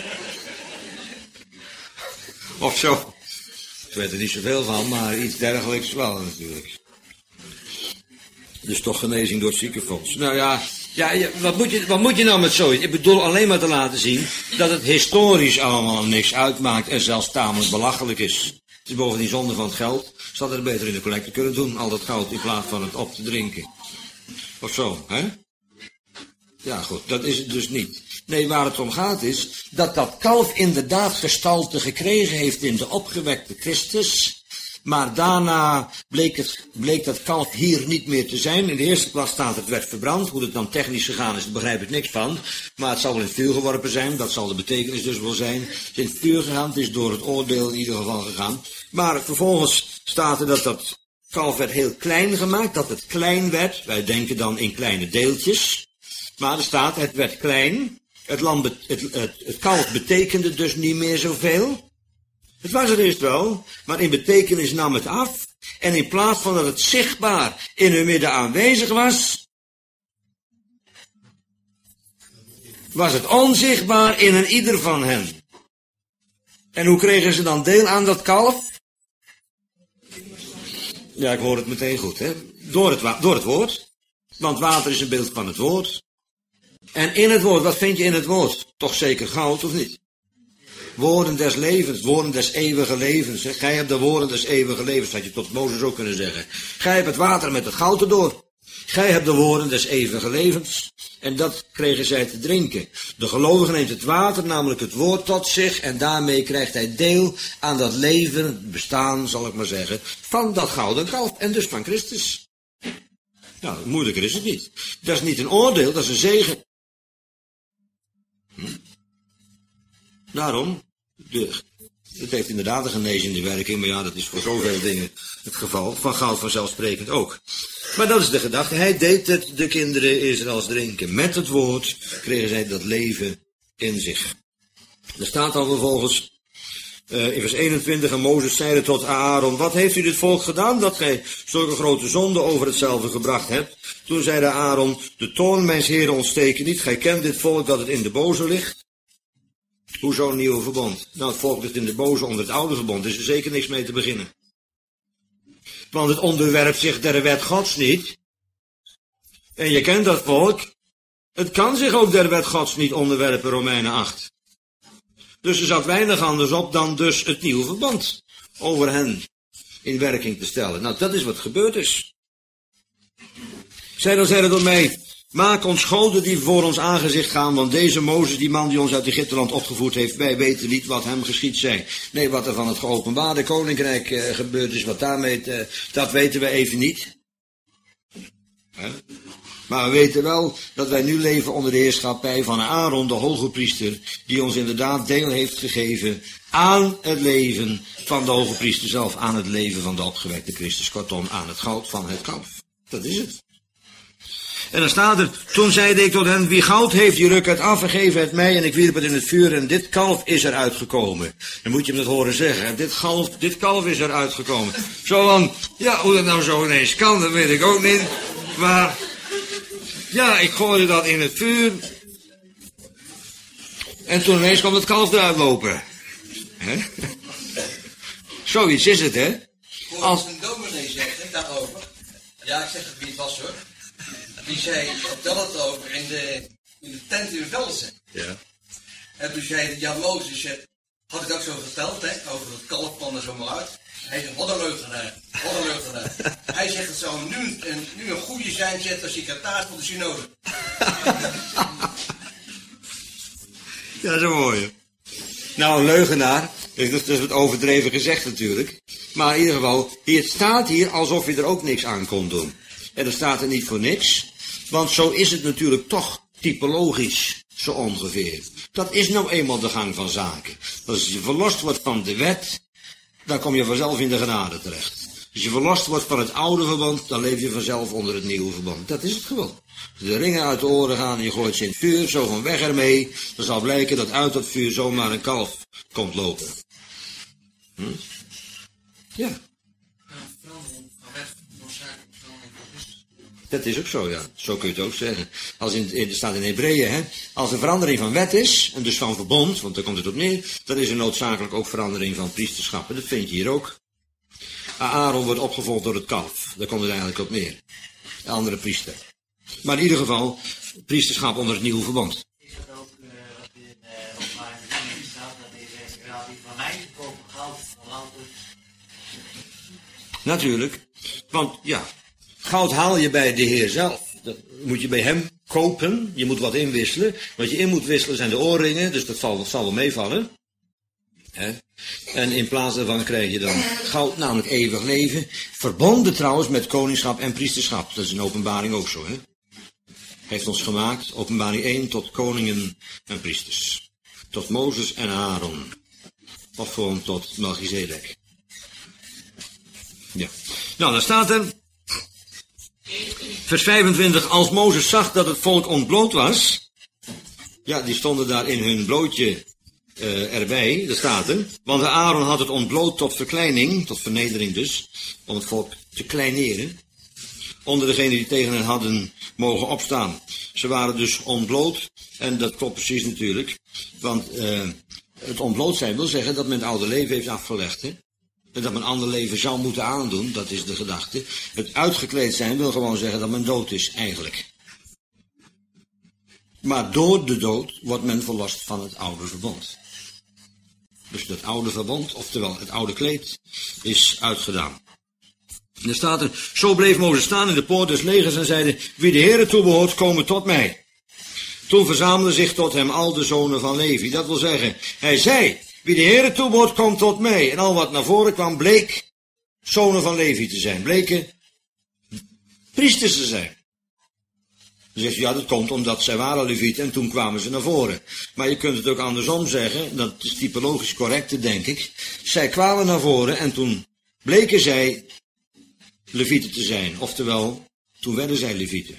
Of zo. Ik weet er niet zoveel van, maar iets dergelijks wel natuurlijk. Dus toch genezing door het ziekenfonds. Nou ja, ja, ja wat, moet je, wat moet je nou met zoiets? Ik bedoel alleen maar te laten zien dat het historisch allemaal niks uitmaakt en zelfs tamelijk belachelijk is. Het is bovendien zonde van het geld. Ze hadden het beter in de collecte kunnen doen, al dat goud, in plaats van het op te drinken. Of zo, hè? Ja, goed, dat is het dus niet. Nee, waar het om gaat is, dat dat kalf inderdaad gestalte gekregen heeft in de opgewekte Christus, maar daarna bleek, het, bleek dat kalf hier niet meer te zijn. In de eerste plaats staat het werd verbrand. Hoe het dan technisch gegaan is, daar begrijp ik niks van. Maar het zal wel in het vuur geworpen zijn. Dat zal de betekenis dus wel zijn. Het is in het vuur gegaan. Het is door het oordeel in ieder geval gegaan. Maar vervolgens staat er dat dat kalf werd heel klein gemaakt. Dat het klein werd. Wij denken dan in kleine deeltjes. Maar er staat, het werd klein. Het, lam be, het, het, het kalf betekende dus niet meer zoveel. Het was er eerst wel, maar in betekenis nam het af. En in plaats van dat het zichtbaar in hun midden aanwezig was, was het onzichtbaar in een ieder van hen. En hoe kregen ze dan deel aan dat kalf? Ja, ik hoor het meteen goed, hè. Door het, door het woord. Want water is een beeld van het woord. En in het woord, wat vind je in het woord? Toch zeker goud, of niet? Woorden des levens, woorden des eeuwige levens. Hè? Gij hebt de woorden des eeuwige levens, had je tot Mozes ook kunnen zeggen. Gij hebt het water met het goud erdoor. Gij hebt de woorden des eeuwige levens. En dat kregen zij te drinken. De gelovige neemt het water, namelijk het woord, tot zich. En daarmee krijgt hij deel aan dat leven, het bestaan, zal ik maar zeggen, van dat gouden kalf. En dus van Christus. Nou, moeilijker is het niet. Dat is niet een oordeel, dat is een zegen. Hm? Daarom, de, het heeft inderdaad een genezende werking, maar ja, dat is voor zoveel dingen het geval. Van goud vanzelfsprekend ook. Maar dat is de gedachte. Hij deed het de kinderen Israëls drinken. Met het woord kregen zij dat leven in zich. Er staat dan vervolgens uh, in vers eenentwintig, en Mozes zeide tot Aaron, wat heeft u dit volk gedaan, dat gij zulke grote zonde over hetzelfde gebracht hebt? Toen zeide Aaron, de toorn mijns heren ontsteken niet, gij kent dit volk dat het in de boze ligt. Hoezo een nieuwe verbond? Nou, het volk ligt in de boze onder het oude verbond, is er zeker niks mee te beginnen. Want het onderwerpt zich der wet Gods niet. En je kent dat volk. Het kan zich ook der wet Gods niet onderwerpen, Romeinen acht. Dus er zat weinig anders op dan dus het nieuwe verbond over hen in werking te stellen. Nou, dat is wat gebeurd is. Zij dan zeiden tot mij, maak ons goden die voor ons aangezicht gaan, want deze Mozes, die man die ons uit Egypteland opgevoerd heeft, wij weten niet wat hem geschied zij. Nee, wat er van het geopenbaarde koninkrijk uh, gebeurd is, wat daarmee, te, dat weten we even niet. He? Maar we weten wel dat wij nu leven onder de heerschappij van Aaron, de hoge priester, die ons inderdaad deel heeft gegeven aan het leven van de hoge priester zelf, aan het leven van de opgewekte Christus, kortom aan het goud van het kalf. Dat is het. En dan staat er, toen zeide ik tot hen, wie goud heeft, die ruk het af en geef het mij, en ik wierp het in het vuur, en dit kalf is er uitgekomen. Dan moet je hem dat horen zeggen, dit kalf, dit kalf is er uitgekomen. Zo van, ja, hoe dat nou zo ineens kan, dat weet ik ook niet, maar, ja, ik gooide dat in het vuur, en toen ineens kwam het kalf eruit lopen. He? Zoiets is het, hè? Als een dominee zegt, hè, daarover, ja, ik zeg het wie het was, hoor. Die zei, vertel het over in de, in de tent in Velsen. Ja. En toen zei ja, Mozes, had ik ook zo verteld, hè, over het kalf kwam er zomaar uit. Hij zegt, wat een leugenaar, wat een leugenaar. Hij zegt, het zou nu een, nu een goede zijn, zet als secretaris van de synode. Ja, dat is een mooie. Nou, een leugenaar, dat is wat overdreven gezegd natuurlijk. Maar in ieder geval, het staat hier alsof je er ook niks aan kon doen. En dat staat er niet voor niks. Want zo is het natuurlijk toch typologisch, zo ongeveer. Dat is nou eenmaal de gang van zaken. Als je verlost wordt van de wet, dan kom je vanzelf in de genade terecht. Als je verlost wordt van het oude verbond, dan leef je vanzelf onder het nieuwe verbond. Dat is het gewoon. Als de ringen uit de oren gaan en je gooit ze in het vuur, zo van weg ermee, dan zal blijken dat uit dat vuur zomaar een kalf komt lopen. Hm? Ja. Dat is ook zo, ja. Zo kun je het ook zeggen. Als in, in, er staat in Hebreeën, hè. Als er verandering van wet is, en dus van verbond, want daar komt het op neer, dan is er noodzakelijk ook verandering van priesterschap. En dat vind je hier ook. Aaron wordt opgevolgd door het kalf. Daar komt het eigenlijk op neer. De andere priester. Maar in ieder geval, priesterschap onder het nieuwe verbond. Is dat ook uh, wat in uh, Openbaring drie staat, dat deze graad die van mij gekomen goud van louter. Natuurlijk. Want, ja, goud haal je bij de Heer zelf. Dat moet je bij hem kopen. Je moet wat inwisselen. Wat je in moet wisselen zijn de oorringen, dus dat zal, zal wel meevallen. He? En in plaats daarvan krijg je dan goud, namelijk eeuwig leven. Verbonden trouwens met koningschap en priesterschap. Dat is in Openbaring ook zo, hè. Heeft ons gemaakt, Openbaring één, tot koningen en priesters. Tot Mozes en Aaron. Of gewoon tot Melchizedek. Ja. Nou, dan staat er, vers vijfentwintig, als Mozes zag dat het volk ontbloot was. Ja, die stonden daar in hun blootje uh, erbij, daar staat er. Want Aaron had het ontbloot tot verkleining, tot vernedering dus, om het volk te kleineren. onder degenen die tegen hen hadden mogen opstaan. Ze waren dus ontbloot, en dat klopt precies natuurlijk, want uh, het ontbloot zijn wil zeggen dat men het oude leven heeft afgelegd, hè? En dat men een ander leven zou moeten aandoen, dat is de gedachte. Het uitgekleed zijn wil gewoon zeggen dat men dood is, eigenlijk. Maar door de dood wordt men verlost van het oude verbond. Dus dat oude verbond, oftewel het oude kleed, is uitgedaan. En er staat er, zo bleef Mozes staan in de poort des legers en zeide, wie de Heere toebehoort, komen tot mij. Toen verzamelden zich tot hem al de zonen van Levi. Dat wil zeggen, hij zei, wie de Heere toebehoort, komt tot mij. En al wat naar voren kwam, bleek zonen van Levi te zijn. Bleken priesters te zijn. Dan zegt je, ja, dat komt omdat zij waren levieten en toen kwamen ze naar voren. Maar je kunt het ook andersom zeggen, dat is typologisch correct, denk ik. Zij kwamen naar voren en toen bleken zij levieten te zijn. Oftewel, toen werden zij levieten.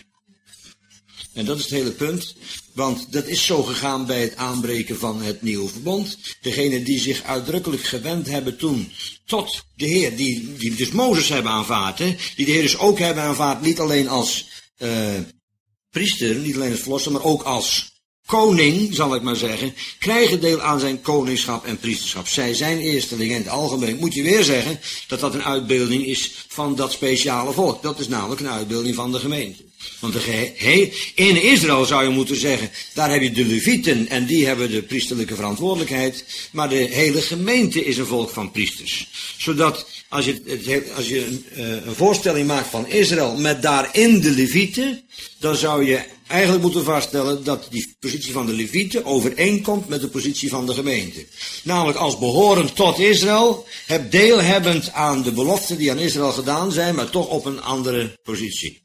En dat is het hele punt, want dat is zo gegaan bij het aanbreken van het nieuwe verbond. Degenen die zich uitdrukkelijk gewend hebben toen tot de Heer, die, die dus Mozes hebben aanvaard, hè, die de Heer dus ook hebben aanvaard, niet alleen als uh, priester, niet alleen als verlosser, maar ook als koning, zal ik maar zeggen, krijgen deel aan zijn koningschap en priesterschap. Zij zijn eerstelingen in het algemeen. Moet je weer zeggen dat dat een uitbeelding is van dat speciale volk. Dat is namelijk een uitbeelding van de gemeente. Want de in Israël zou je moeten zeggen, daar heb je de levieten en die hebben de priesterlijke verantwoordelijkheid. Maar de hele gemeente is een volk van priesters. Zodat als je, het, als je een, een voorstelling maakt van Israël met daarin de levieten, dan zou je eigenlijk moeten vaststellen dat die positie van de levieten overeenkomt met de positie van de gemeente. Namelijk als behorend tot Israël, heb deelhebbend aan de beloften die aan Israël gedaan zijn, maar toch op een andere positie.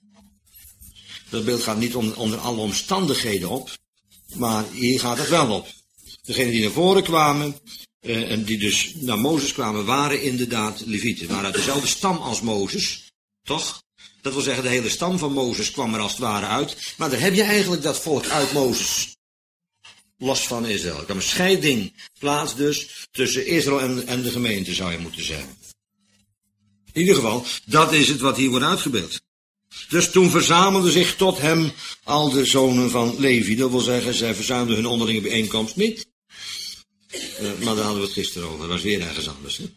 Dat beeld gaat niet onder, onder alle omstandigheden op, maar hier gaat het wel op. Degenen die naar voren kwamen, eh, en die dus naar Mozes kwamen, waren inderdaad levieten. Waren uit dezelfde stam als Mozes, toch? Dat wil zeggen, de hele stam van Mozes kwam er als het ware uit. Maar daar heb je eigenlijk dat volk uit Mozes, los van Israël. Er kwam een scheiding plaats dus tussen Israël en, en de gemeente, zou je moeten zeggen. In ieder geval, dat is het wat hier wordt uitgebeeld. Dus toen verzamelden zich tot hem al de zonen van Levi. Dat wil zeggen, zij verzuimden hun onderlinge bijeenkomst niet. Uh, maar daar hadden we het gisteren over. Dat was weer ergens anders. Hè?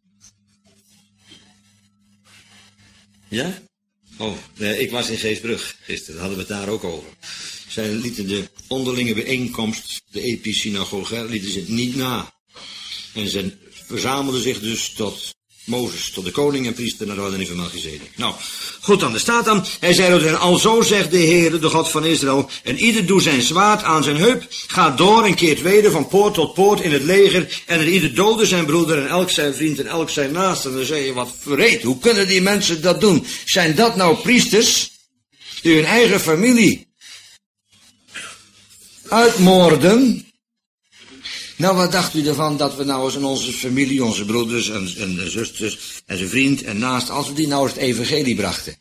Ja? Oh, nee, ik was in Geesbrug gisteren. Daar hadden we het daar ook over. Zij lieten de onderlinge bijeenkomst, de episynagoge, lieten ze niet na. En ze verzamelden zich dus tot Mozes, tot de koning en priester naar de ordening van Melchizedek. Nou, goed dan, er staat dan, hij zei dat, en alzo zegt de Heer, de God van Israël, en ieder doet zijn zwaard aan zijn heup, gaat door en keert weder van poort tot poort in het leger, en er ieder dode zijn broeder, en elk zijn vriend, en elk zijn naaste. En dan zeg je, wat verreed, hoe kunnen die mensen dat doen? Zijn dat nou priesters, die hun eigen familie uitmoorden? Nou, wat dacht u ervan dat we nou eens in onze familie, onze broeders en, en zusters en zijn vriend en naast, als we die nou eens het evangelie brachten?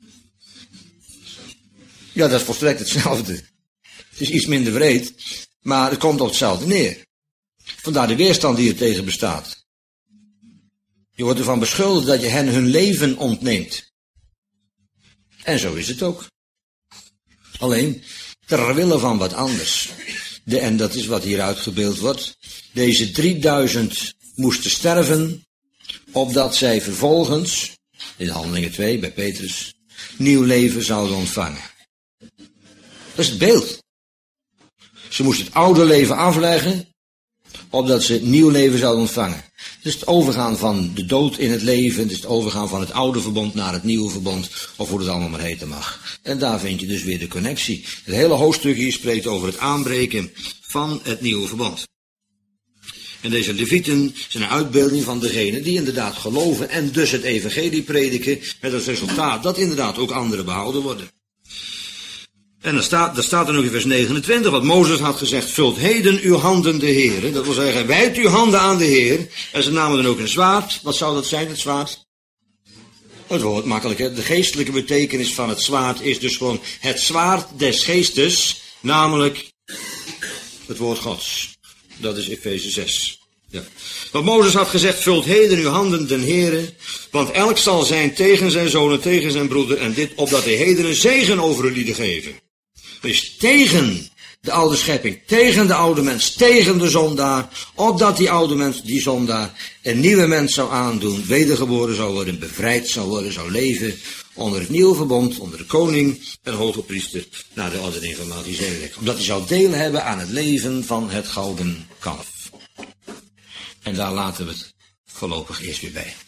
Ja, dat is volstrekt hetzelfde. Het is iets minder wreed, maar het komt op hetzelfde neer. Vandaar de weerstand die er tegen bestaat. Je wordt ervan beschuldigd dat je hen hun leven ontneemt. En zo is het ook. Alleen, ter wille van wat anders. De, en dat is wat hier uitgebeeld wordt. Deze drieduizend moesten sterven, opdat zij vervolgens, in Handelingen twee bij Petrus, nieuw leven zouden ontvangen. Dat is het beeld. Ze moesten het oude leven afleggen, opdat ze nieuw leven zouden ontvangen. Het is het overgaan van de dood in het leven, het is het overgaan van het oude verbond naar het nieuwe verbond, of hoe het allemaal maar heten mag. En daar vind je dus weer de connectie. Het hele hoofdstuk hier spreekt over het aanbreken van het nieuwe verbond. En deze levieten zijn een uitbeelding van degenen die inderdaad geloven en dus het evangelie prediken, met als resultaat dat inderdaad ook anderen behouden worden. En er staat, er staat er nog in vers negenentwintig, wat Mozes had gezegd, vult heden uw handen de Heere. Dat wil zeggen, wijd uw handen aan de Heer. En ze namen dan ook een zwaard. Wat zou dat zijn, het zwaard? Het woord makkelijk, hè? De geestelijke betekenis van het zwaard is dus gewoon het zwaard des geestes, namelijk het woord Gods. Dat is Efeze zes. Ja. Want Mozes had gezegd, vult heden uw handen den Heere, want elk zal zijn tegen zijn zonen, tegen zijn broeder, en dit opdat hij heden een zegen over u lieden geven. Dus tegen de oude schepping, tegen de oude mens, tegen de zondaar, opdat die oude mens, die zondaar, een nieuwe mens zou aandoen, wedergeboren zou worden, bevrijd zou worden, zou leven onder het nieuwe verbond, onder de koning en hoge priester, naar de ordening van Melchizedek. Omdat hij zou deel hebben aan het leven van het gouden kalf. En daar laten we het voorlopig eerst weer bij.